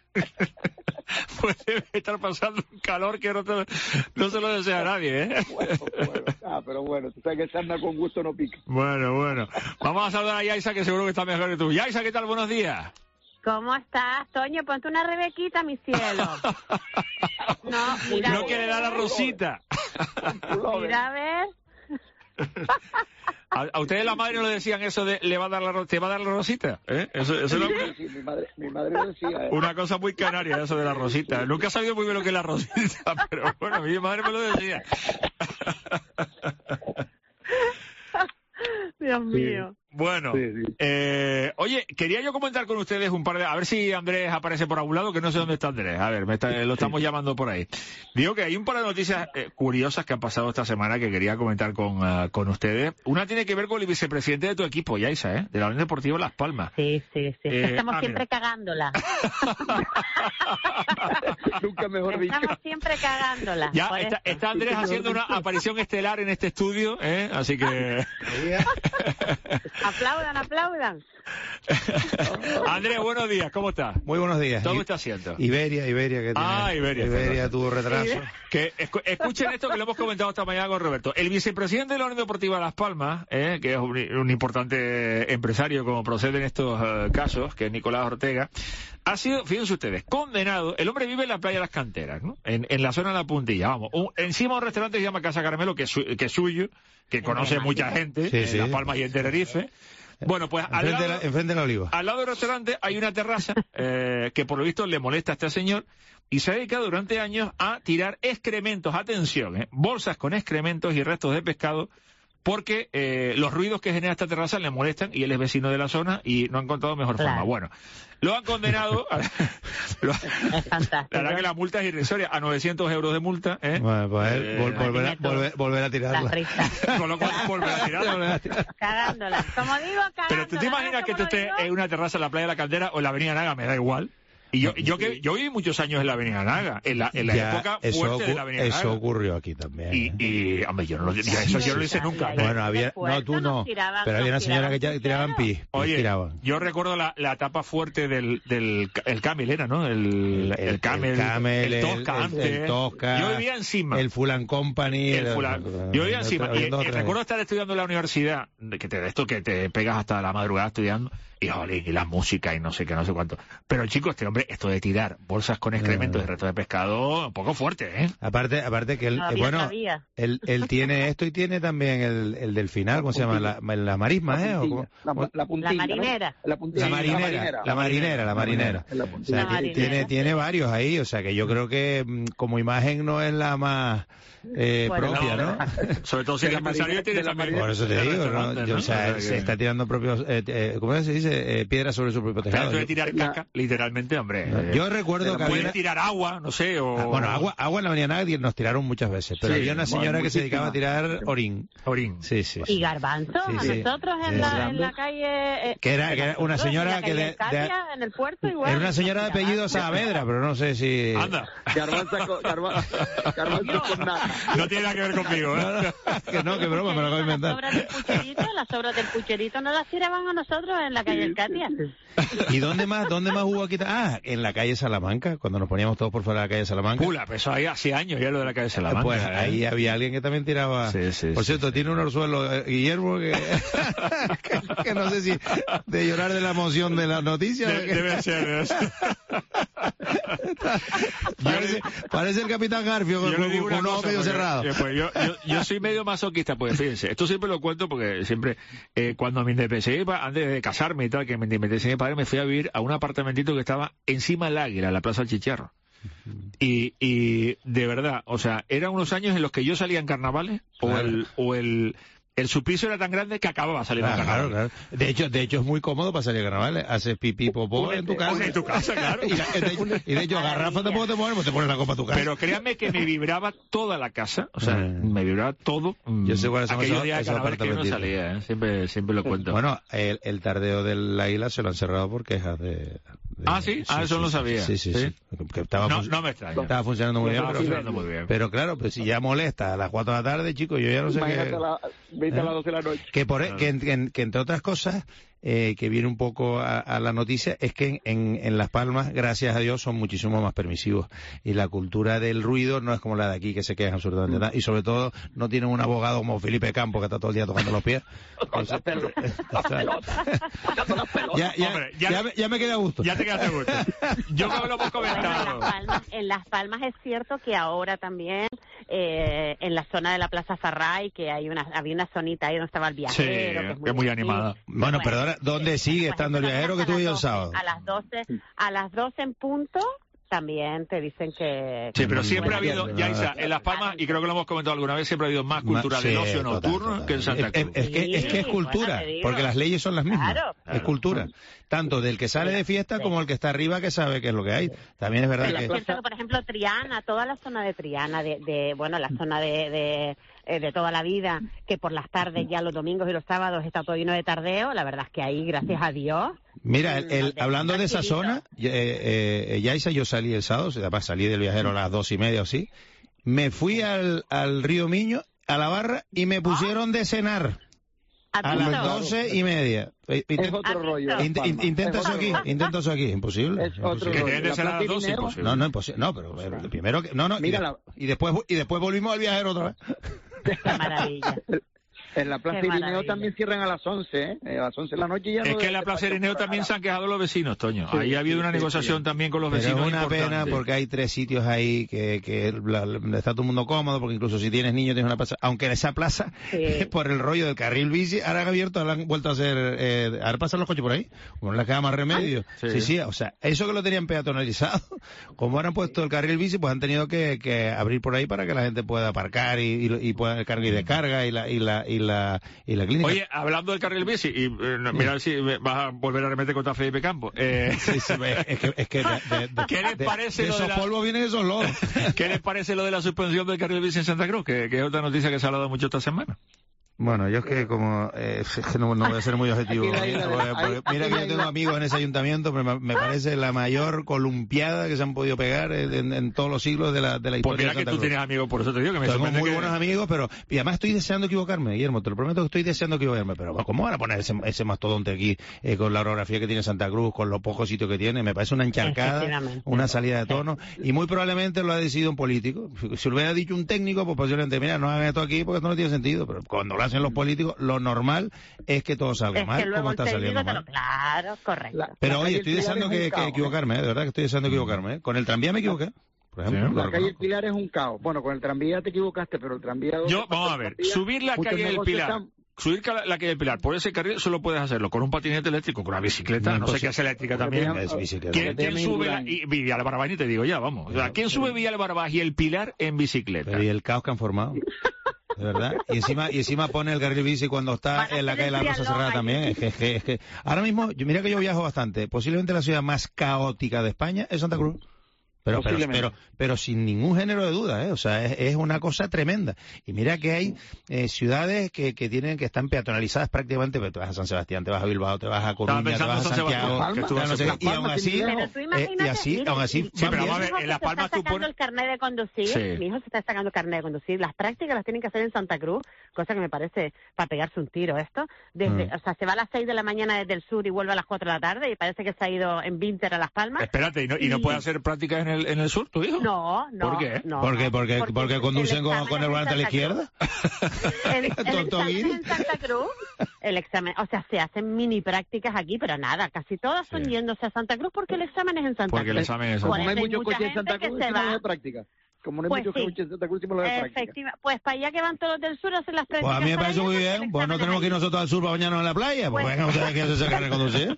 Puede estar pasando un calor que no se lo desea a nadie, ¿eh? Pero bueno, tú sabes que se anda con gusto no pica. Bueno. Vamos a saludar a Yaisa, que seguro que está mejor que tú. Yaisa, ¿qué tal? Buenos días. ¿Cómo estás, Toño? Ponte una rebequita, mi cielo. No, mira. No, que le da la rosita. Mira, a ver. ¿A ustedes la madre no le decían eso de te va a dar la rosita? Eso es lo que... Sí, mi madre lo decía. Una cosa muy canaria eso de la rosita. Nunca he sabido muy bien lo que es la rosita, pero bueno, mi madre me lo decía. Dios mío. Bueno, oye, quería yo comentar con ustedes un par de... A ver si Andrés aparece por algún lado, que no sé dónde está Andrés. A ver, lo estamos llamando por ahí. Digo que hay un par de noticias curiosas que han pasado esta semana que quería comentar con ustedes. Una tiene que ver con el vicepresidente de tu equipo, Yaisa, de la Unión Deportiva Las Palmas. Sí. Estamos siempre cagándola. Nunca mejor dicho. Estamos siempre cagándola. Ya está Andrés haciendo una aparición estelar en este estudio, así que... Aplaudan. Andrés, buenos días, ¿cómo estás? Muy buenos días. ¿Cómo está haciendo? Iberia, que tiene. Iberia tuvo retraso. Que escuchen esto que lo hemos comentado esta mañana con Roberto. El vicepresidente de la Unión Deportiva Las Palmas, que es un importante empresario como procede en estos casos, que es Nicolás Ortega, ha sido, fíjense ustedes, condenado. El hombre vive en la playa de Las Canteras, ¿no? En la zona de La Puntilla, vamos. Encima de un restaurante que se llama Casa Caramelo, que es suyo, que conoce mucha gente en Las Palmas y en Tenerife. Bueno, pues enfrente de la Oliva. Al lado del restaurante hay una terraza que por lo visto le molesta a este señor y se ha dedicado durante años a tirar excrementos, atención, bolsas con excrementos y restos de pescado, porque los ruidos que genera esta terraza le molestan y él es vecino de la zona y no ha encontrado mejor forma. Bueno, lo han condenado, es fantástico. La verdad que la multa es irrisoria, a 900 euros de multa. Bueno, pues volver a tirarla. Con lo cual, volver a tirarla. Cagándola. Como digo, cagándola. Pero tú te imaginas que tú estés en una terraza en la playa de la Caldera o en la avenida Naga, me da igual. Y yo viví muchos años en la avenida Naga, en la época fuerte de la avenida Naga. Eso ocurrió aquí también. Y hombre, yo no lo hice nunca. Bueno, tú no, pero había una señora que tiraban pis. Oye, yo recuerdo la etapa fuerte del Camel, era, ¿no? El Camel, el Tosca antes. El Tosca. Yo vivía encima. El Fulan Company. Yo vivía encima. Y recuerdo estar estudiando en la universidad, que te pegas hasta la madrugada estudiando. Y la música y no sé qué, no sé cuánto. Pero chicos, este hombre, esto de tirar bolsas con excrementos y restos de pescado, un poco fuerte, Aparte que él, él tiene esto y tiene también el del final, ¿cómo se llama? La marisma, La marinera. La marinera. O sea, tiene varios ahí, o sea que yo creo que como imagen no es la más propia, ¿no? Sobre todo si el empresario tiene también. Por eso te digo, ¿no? O sea, se está tirando propios, ¿cómo se dice? Piedras sobre su propio tejado. Pero de tirar caca, literalmente, hombre. Yo recuerdo que pueden tirar agua, no sé, o... Bueno, agua en la mañana nos tiraron muchas veces, pero había una señora que se dedicaba a tirar orín. Sí. Y garbanzo. Nosotros en la calle... Que era una señora que en el puerto igual. Era una señora de apellido Saavedra, pero no sé si... Anda. Garbanzo con nada. No tiene nada que ver conmigo, que broma, me lo acabo de inventar. Las sobras del pucherito no las tiraban a nosotros en la calle del Katia. ¿Y dónde más hubo aquí? En la calle Salamanca, cuando nos poníamos todos por fuera de la calle Salamanca. Pula, pues eso ahí hace años ya lo de la calle Salamanca. Pues ahí había alguien que también tiraba. Por cierto, tiene un orzuelo, Guillermo, que no sé si de llorar de la emoción de la noticia. Debe ser. Parece el Capitán Garfio con un ojo medio cerrado. Pues yo soy medio masoquista, pues fíjense, esto siempre lo cuento porque siempre cuando me independicé, antes de casarme y tal, que me independicé mi padre, me fui a vivir a un apartamentito que estaba encima del Águila, en la Plaza del Chicharro. Y de verdad, o sea, eran unos años en los que yo salía en carnavales el suplicio era tan grande que acababa saliendo a carnaval. Claro. De hecho es muy cómodo para salir a carnaval. Haces pipí, popó en tu casa. En tu casa, claro. Y de hecho, garrafa tampoco te pones la copa a tu casa. Pero créanme que me vibraba toda la casa. O sea, me vibraba todo. Yo sé cuáles son aquellos días de carnaval que yo no salía, siempre lo cuento. Bueno, el tardeo de la isla se lo han cerrado por quejas de... ¿Sí? Eso no lo sabía. Sí. Que no me extraña. Estaba funcionando muy bien. Pero claro, pues si ya molesta a las 4 de la tarde, chicos, yo ya no sé qué... Vete a las 12 de la noche. Que entre otras cosas, que viene un poco a la noticia, es que en Las Palmas, gracias a Dios, son muchísimo más permisivos. Y la cultura del ruido no es como la de aquí, que se quejan absolutamente nada. Y sobre todo, no tienen un abogado como Felipe Campos, que está todo el día tocando los pies. Ya me quedé a gusto. Ya te quedaste a gusto. Yo creo que lo hemos comentado. En Las Palmas es cierto que ahora también, en la zona de la Plaza Farray, que había una zonita ahí donde estaba el viajero. Sí, que es muy animada. Bueno, perdona, ¿dónde sigue estando el viajero que tuve yo el sábado? A las 12 en punto. También te dicen que... Sí, pero siempre ha habido, Yaisa, en Las Palmas, y creo que lo hemos comentado alguna vez, siempre ha habido más cultura del ocio nocturno que en Santa Cruz. Es que es cultura, porque las leyes son las mismas. Claro. Es cultura. Tanto del que sale de fiesta como el que está arriba, que sabe qué es lo que hay. También es verdad que... Por ejemplo, Triana, toda la zona de Triana, la zona de toda la vida, que por las tardes, ya los domingos y los sábados está todo lleno de tardeo, la verdad es que ahí, gracias a Dios... Mira, hablando de esa zona, Yaisa, yo salí el sábado, además salí del viajero a las 2:30 o así, me fui al Río Miño, a la barra, y me pusieron de cenar a las 12:30. Es otro rollo. Intenta eso aquí, imposible. Es otro rollo. Que de cenar a las 12, imposible. No, imposible. No, pero primero que... No, y después volvimos al viajero otra vez. Qué maravilla. En la Plaza Irineo también cierran a las 11, ¿eh? A las 11 de la noche ya no... Es que en la Plaza Irineo también se han quejado los vecinos, Toño. Sí, ahí ha habido una negociación también con los vecinos. Pero es una pena porque hay 3 sitios ahí que está todo el mundo cómodo, porque incluso si tienes niños tienes una plaza. Aunque en esa plaza, por el rollo del carril bici, ahora han abierto, ahora han vuelto a hacer... ahora pasan los coches por ahí. No les queda más remedio. Sí, o sea, eso que lo tenían peatonalizado, como ahora han puesto el carril bici, pues han tenido que abrir por ahí para que la gente pueda aparcar y pueda cargar y descarga y la clínica. Oye, hablando del carril bici, y mira a ver si vas a volver a remeter contra Felipe Campos. Es que ¿qué les parece esos polvos vienen esos loros? ¿Qué les parece lo de la suspensión del carril bici en Santa Cruz? Que es otra noticia que se ha hablado mucho esta semana. Bueno, yo es que no voy a ser muy objetivo. Mira que yo tengo amigos en ese ayuntamiento, pero me parece la mayor columpiada que se han podido pegar en todos los siglos de la historia. Pues mira que tú tienes amigos, por eso te digo que me sorprende. Tengo muy buenos amigos, pero y además estoy deseando equivocarme, Guillermo, te lo prometo que estoy deseando equivocarme, pero ¿cómo van a poner ese mastodonte aquí con la orografía que tiene Santa Cruz, con los pocos sitios que tiene? Me parece una encharcada, una salida de tono, y muy probablemente lo ha decidido un político. Si lo hubiera dicho un técnico, pues posiblemente, mira, no hagan esto aquí porque esto no tiene sentido, pero cuando lo hacen los políticos, lo normal es que todo salga mal, como está saliendo mal. Claro, correcto. Pero oye, estoy deseando que equivocarme, de verdad que estoy deseando equivocarme. Con el tranvía me equivoqué, por ejemplo. La calle El Pilar es un caos. Bueno, con el tranvía te equivocaste, pero el tranvía... Vamos a ver, subir la calle del Pilar... Subir la calle del Pilar por ese carril solo puedes hacerlo con un patinete eléctrico, con una bicicleta, no sé qué es eléctrica también. ¿Quién sube Villa Barbaj? Y te digo ya, vamos. O sea, ¿quién sube Villa Barbaj y el Pilar en bicicleta? Pero y el caos que han formado. De verdad, y encima pone el carril bici cuando está en la calle de la Rosa Cerrada también. Es que ahora mismo, mira que yo viajo bastante, posiblemente la ciudad más caótica de España es Santa Cruz. Pero sin ningún género de duda, o sea, es una cosa tremenda. Y mira que hay ciudades que están peatonalizadas prácticamente, pero te vas a San Sebastián, te vas a Bilbao, te vas a Coruña, te vas a Santiago, y aún así, sí, pero vamos a ver, en Las Palmas tú pones el carnet de conducir, mi hijo se está sacando el carnet de conducir, las prácticas las tienen que hacer en Santa Cruz, cosa que me parece para pegarse un tiro esto, o sea, se va a las 6 de la mañana desde el sur y vuelve a las 4 de la tarde y parece que se ha ido en Winter a Las Palmas. Espérate, ¿y no puede hacer prácticas en el sur, tu hijo? No. ¿Por qué? No, porque conducen con el volante a la izquierda. El examen en Santa Cruz, el examen, o sea, se hacen mini prácticas aquí, pero nada, casi todas son yéndose a Santa Cruz porque el examen es en Santa Cruz. Porque el examen es en Santa Cruz. Como no hay muchos coches en Santa Cruz, no hay práctica. Como no hay muchos coches en Santa Cruz, hicimos la práctica. Efectivamente. Pues para allá que van todos los del sur a hacer las prácticas. Pues a mí me parece muy bien. Pues no tenemos que ir nosotros al sur para bañarnos en la playa. Pues venga ustedes que se sacan a conducir.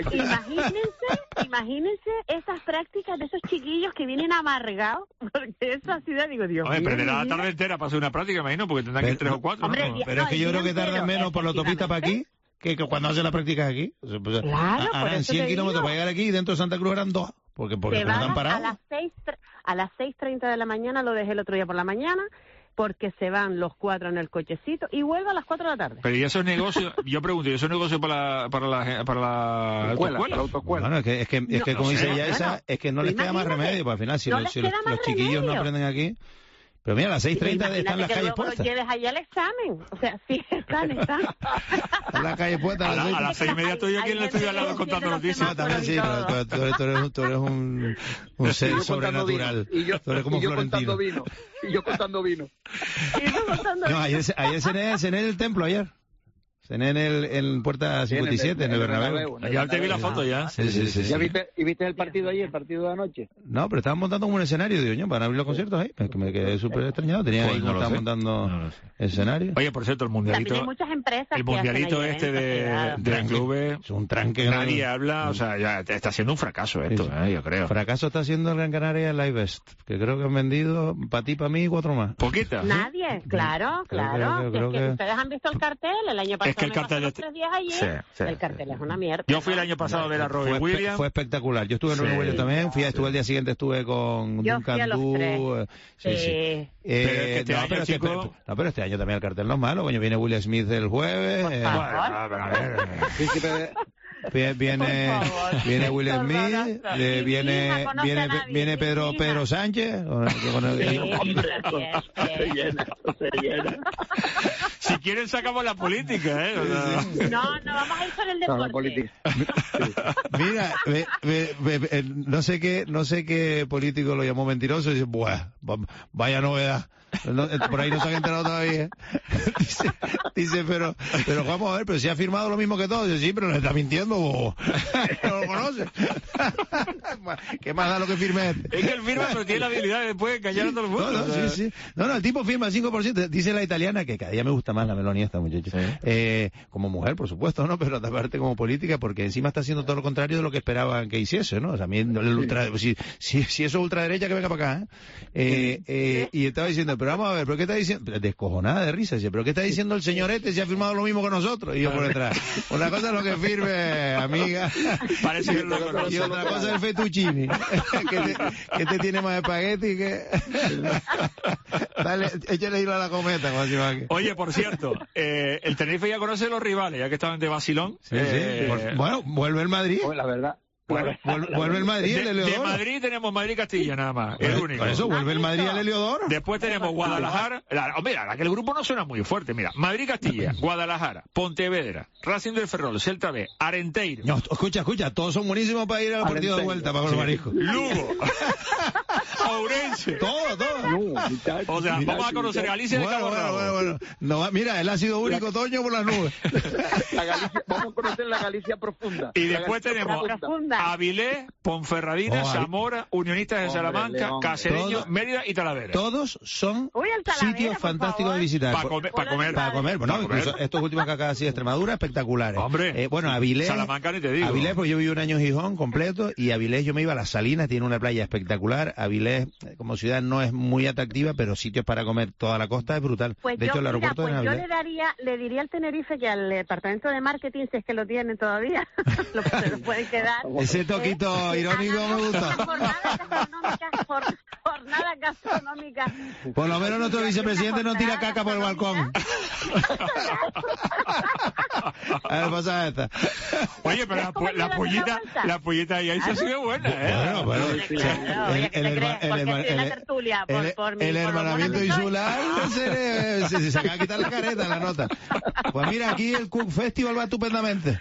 Imagínense esas prácticas de esos chiquillos que vienen amargados. Porque esa ciudad, digo, Dios mío. Prenderá la tarde entera para hacer una práctica, imagino, porque tendrán que ir 3 o 4. Pero es que yo creo que tardan menos por la autopista para aquí que cuando hacen las prácticas aquí. Claro, harán 100 kilómetros para llegar aquí y dentro de Santa Cruz eran 2. Porque están parados. A las 6:30 de la mañana, lo dejé el otro día por la mañana, porque se van los 4 en el cochecito y vuelvo a las 4 de la tarde. Pero ¿y esos negocios? Yo pregunto, ¿y esos negocios para la autoescuela? Bueno, es que como dice Yaisa, es que no les queda más remedio, pues al final si los chiquillos no aprenden aquí... Pero mira, a las 6:30 están las calles puestas. Lo lleves ahí al examen. O sea, sí, están. Están las calles puestas. A las 6:30 estoy aquí en el estudio al lado contando noticias. También sí, pero tú eres un ser sobrenatural. Tú eres como Florentino. Y yo contando vino. No, ayer cené el templo ayer. Cené en Puerta 57, en el Bernabéu. Ya te vi la foto ya. Sí. ¿Ya viste el partido ayer, el partido de anoche? No, pero estaban montando como un escenario, digo yo, para abrir los conciertos ahí. Me quedé súper extrañado. Tenía ahí como estaban montando escenario. Oye, por cierto, el mundialito. También hay muchas empresas. El mundialito este de clubes. Es un tranque. Nadie habla, o sea, ya está siendo un fracaso esto, yo creo. Fracaso está haciendo el Gran Canaria Live Best, que creo que han vendido para ti, para mí y 4 más. ¿Poquitas? Nadie, claro. Creo que ustedes han visto el cartel el año pasado. Es que el cartel los 3 días allí. El cartel es una mierda. Yo fui el año pasado a ver a Robin Williams. Fue espectacular. Yo estuve en Robin Williams también. Estuve el día siguiente con Duncan Du. Sí. Pero este año también el cartel no es malo. Coño, viene Will Smith el jueves. Viene Will Smith, viene Pedro Sánchez. Se llena. Si quieren sacamos la política, ¿eh? No, vamos a ir con el deporte. Mira, no sé qué político lo llamó mentiroso y dice, buah, vaya novedad. Por ahí no se han enterado todavía. Dice, pero vamos a ver, pero si ha firmado lo mismo que todos. Dice, sí, pero le está mintiendo, bobo. No lo conoce. ¿Qué más da lo que firme este? Es que él firma, pero tiene la habilidad de después engañar a todo el mundo. Sí. No, el tipo firma 5%. Dice la italiana que cada día me gusta más la Meloni esta, muchacho. Sí. Como mujer, por supuesto, ¿no? Pero aparte como política, porque encima está haciendo todo lo contrario de lo que esperaban que hiciese, ¿no? O sea, si eso es ultraderecha, que venga para acá, y estaba diciendo, pero vamos a ver, ¿pero qué está diciendo? Descojonada de risa, dice, ¿pero qué está diciendo el señor este si ha firmado lo mismo que nosotros? Y yo por detrás, una cosa es lo que firme, amiga. Parece que lo conoce. Y otra cosa es el fettuccini, que te tiene más espagueti que... Dale, échale hilo a la cometa, como decimos aquí. Oye, por cierto, el Tenerife ya conoce los rivales, ya que estaban de vacilón. Sí. Bueno, vuelve el Madrid. La verdad. Vuelve el Madrid, el Heliodoro. De Madrid tenemos Madrid-Castilla nada más, el único. Por eso vuelve el Madrid, el Heliodoro. Después tenemos Guadalajara. Mira, que el grupo no suena muy fuerte. Mira, Madrid-Castilla, Guadalajara, Pontevedra, Racing del Ferrol, Celta B, Arenteiro. No, escucha, todos son buenísimos para ir al partido de vuelta, para los mariscos. Lugo, Ourense. Todo. O sea, vamos a conocer Galicia de Cabo Rabo. Bueno. No, mira, él ha sido único, Toño, por las nubes. Vamos a conocer la Galicia profunda. Y después tenemos Avilés, Ponferradina, Zamora, Unionistas de Salamanca, Cacereño, Mérida y Talavera. Todos son sitios fantásticos de visitar. Para comer. Bueno, incluso estos últimos que acá ha sido Extremadura, espectaculares. Hombre, Avilés. Salamanca ni te digo. Avilés, pues yo viví un año en Gijón completo, y Avilés yo me iba a Las Salinas, tiene una playa espectacular. Avilés, como ciudad, no es muy atractiva, pero sitios para comer toda la costa es brutal. Pues de hecho, el aeropuerto de Avilés. Yo le diría al Tenerife que al departamento de marketing, si es que lo tienen todavía, lo que se lo pueden quedar. Ese toquito irónico me gusta. Jornada gastronómica. Por lo menos nuestro vicepresidente no tira caca por el balcón. A ver, pasa esta. Oye, pero la pollita ahí se sigue buena, ¿eh? Bueno, el hermanamiento insular se acaba de quitar la careta en la nota. Pues mira, aquí el Cook Festival va estupendamente.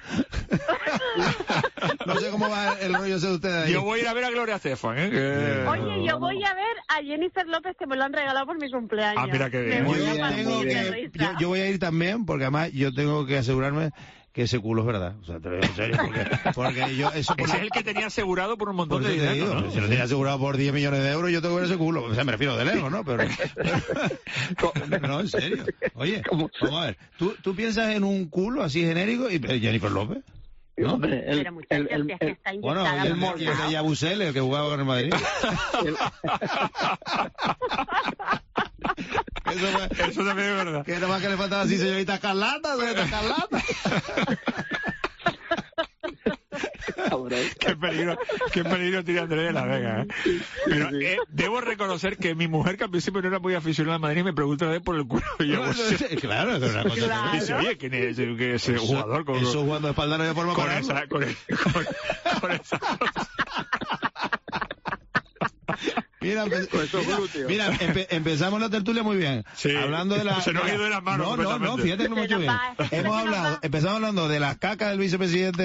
No sé cómo va el rollo ese de ustedes ahí. Yo voy a ir a ver a Gloria Estefan, ¿eh? Oye, yo voy a ver a Jennifer López, que me lo han regalado por mi cumpleaños. Ah, mira qué bien. Yo voy a ir también, porque además yo tengo que asegurarme que ese culo es verdad. O sea, te lo digo en serio, porque yo... Ese es el que tenía asegurado por un montón de dinero, ¿no? Si lo tenía asegurado por 10 millones de euros, yo tengo que ver ese culo. O sea, me refiero de lejos, ¿no? Pero... No, en serio. Oye, vamos a ver. ¿Tú piensas en un culo así genérico y Jennifer López? ¿No? Pero que está inyectada. Bueno, y el Yabusele, el que jugaba con el Madrid. Eso también es verdad. Que nada más que le faltaba así, señorita Carlata. Qué peligro tiene Andrés de la Vega, ¿eh? Pero debo reconocer que mi mujer, que al principio no era muy aficionada al Madrid, me pregunta de por el culo. Claro, es una cosa. Claro. Dice, oye, ¿quién es ese jugador? Eso jugando de espalda no hay forma con esa cosa. Empezamos la tertulia muy bien. Sí. Hablando de la... Se nos ha ido de las manos. No, fíjate que lo hemos hecho bien. Empezamos hablando de las cacas del vicepresidente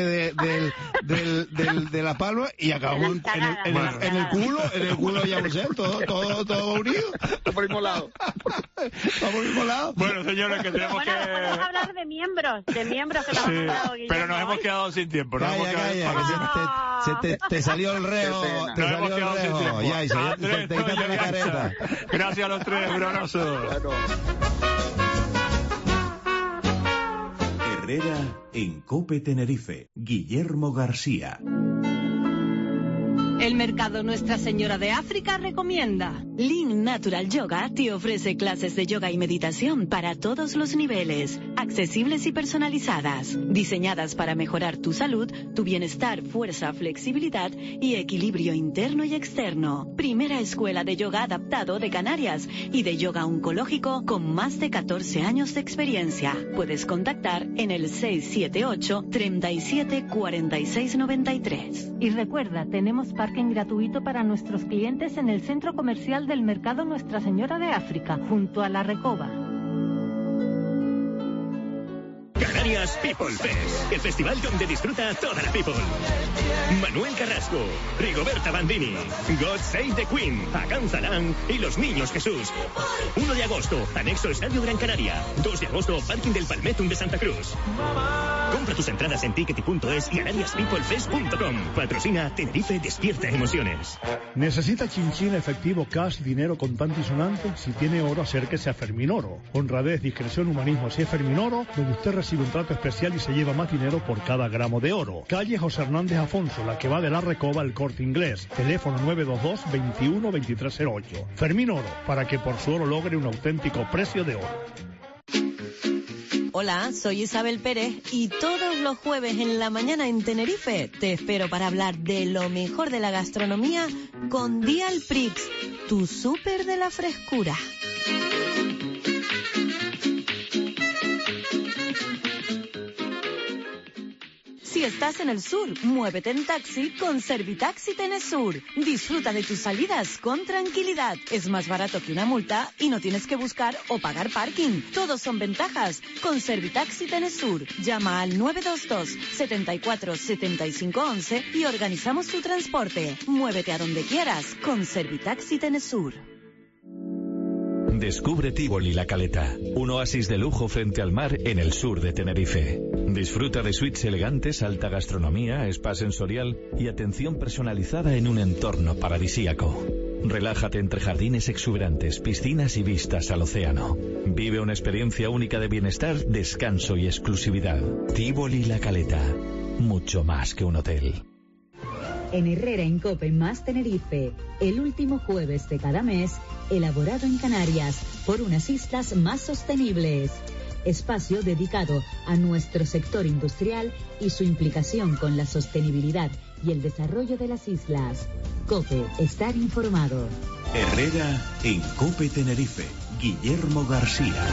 de La Palma y acabamos en el culo ya lo sé, todo unido. Por el mismo lado. Bueno, señores, que tenemos que... podemos hablar de miembros que nos hemos dado, Guillermo, pero nos hemos quedado sin tiempo. Te salió el reo. Gracias a los tres, un abrazo. Herrera en COPE Tenerife. Guillermo García. El mercado Nuestra Señora de África recomienda. Lean Natural Yoga te ofrece clases de yoga y meditación para todos los niveles, accesibles y personalizadas, diseñadas para mejorar tu salud, tu bienestar, fuerza, flexibilidad y equilibrio interno y externo. Primera escuela de yoga adaptado de Canarias y de yoga oncológico con más de 14 años de experiencia. Puedes contactar en el 678 37 46 93. Y recuerda, tenemos parking gratuito para nuestros clientes en el centro comercial del mercado Nuestra Señora de África, junto a La Recoba. Canarias People Fest, el festival donde disfruta toda la people. Manuel Carrasco, Rigoberta Bandini, God Save the Queen, Hakan Salam y Los Niños Jesús. 1 de agosto, anexo Estadio Gran Canaria. 2 de agosto, Parking del Palmetum de Santa Cruz. Compra tus entradas en tickety.es y canariaspeoplefest.com. Patrocina Tenerife Despierta Emociones. ¿Necesita chinchín, efectivo, cash, dinero contante y sonante? Si tiene oro, acérquese a Fermín Oro. Honradez, discreción, humanismo. Si es Fermín Oro, donde usted recibe un trato especial y se lleva más dinero por cada gramo de oro. Calle José Hernández Afonso, la que va de La Recoba al Corte Inglés. Teléfono 922 21 2308. Fermín Oro, para que por su oro logre un auténtico precio de oro. Hola, soy Isabel Pérez y todos los jueves en la mañana en Tenerife te espero para hablar de lo mejor de la gastronomía con Dial Prix, tu súper de la frescura. Si estás en el sur, muévete en taxi con Servitaxi Tenesur. Disfruta de tus salidas con tranquilidad. Es más barato que una multa y no tienes que buscar o pagar parking. Todos son ventajas con Servitaxi Tenesur. Llama al 922 74 75 11 y organizamos tu transporte. Muévete a donde quieras con Servitaxi Tenesur. Descubre Tívoli La Caleta, un oasis de lujo frente al mar en el sur de Tenerife. Disfruta de suites elegantes, alta gastronomía, spa sensorial y atención personalizada en un entorno paradisíaco. Relájate entre jardines exuberantes, piscinas y vistas al océano. Vive una experiencia única de bienestar, descanso y exclusividad. Tívoli La Caleta, mucho más que un hotel. En Herrera en COPE más Tenerife, el último jueves de cada mes, elaborado en Canarias por unas islas más sostenibles. Espacio dedicado a nuestro sector industrial y su implicación con la sostenibilidad y el desarrollo de las islas. COPE, estar informado. Herrera en COPE Tenerife. Guillermo García.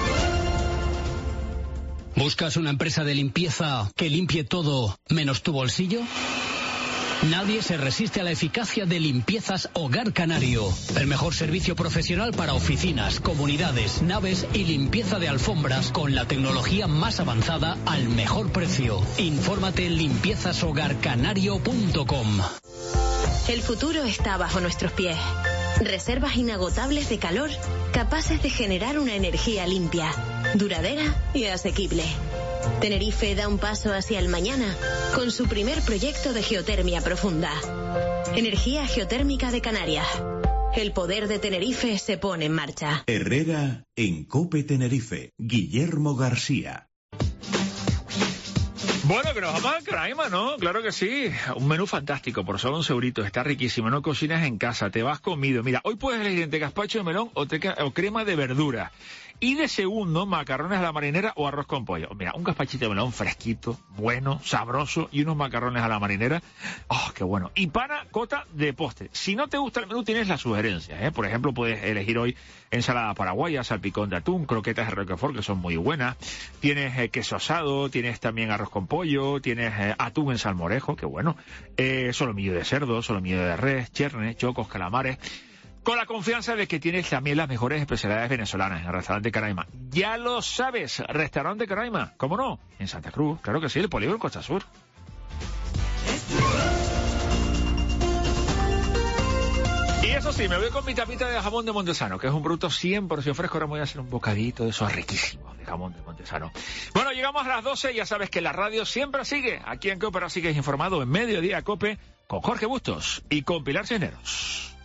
¿Buscas una empresa de limpieza que limpie todo menos tu bolsillo? Nadie se resiste a la eficacia de Limpiezas Hogar Canario. El mejor servicio profesional para oficinas, comunidades, naves y limpieza de alfombras con la tecnología más avanzada al mejor precio. Infórmate en limpiezashogarcanario.com. El futuro está bajo nuestros pies. Reservas inagotables de calor capaces de generar una energía limpia, duradera y asequible. Tenerife da un paso hacia el mañana con su primer proyecto de geotermia profunda. Energía geotérmica de Canarias. El poder de Tenerife se pone en marcha. Herrera en COPE Tenerife. Guillermo García. Bueno, que nos vamos al Craima, ¿no? Claro que sí. Un menú fantástico por solo 11 euritos. Está riquísimo. No cocinas en casa, te vas comido. Mira, hoy puedes elegir entre gazpacho de melón o crema de verdura. Y de segundo, macarrones a la marinera o arroz con pollo. Mira, un gazpachito de melón fresquito, bueno, sabroso, y unos macarrones a la marinera. ¡Oh, qué bueno! Y pana cota de postre. Si no te gusta el menú, tienes las sugerencias, ¿eh? Por ejemplo, puedes elegir hoy ensalada paraguaya, salpicón de atún, croquetas de roquefort, que son muy buenas. Tienes queso asado, tienes también arroz con pollo, tienes atún en salmorejo, qué bueno. Solomillo de cerdo, solomillo de res, cherne, chocos, calamares. con la confianza de que tienes también las mejores especialidades venezolanas en el restaurante Canaima. Ya lo sabes, restaurante Canaima, ¿cómo no? En Santa Cruz, claro que sí, el Polígono Costa Sur. Y eso sí, me voy con mi tapita de jamón de Montesano, que es un producto 100% fresco. Ahora me voy a hacer un bocadito de esos riquísimos de jamón de Montesano. Bueno, llegamos a las 12, ya sabes que la radio siempre sigue. Aquí en COPE, ahora sigues informado en Mediodía COPE con Jorge Bustos y con Pilar Cisneros.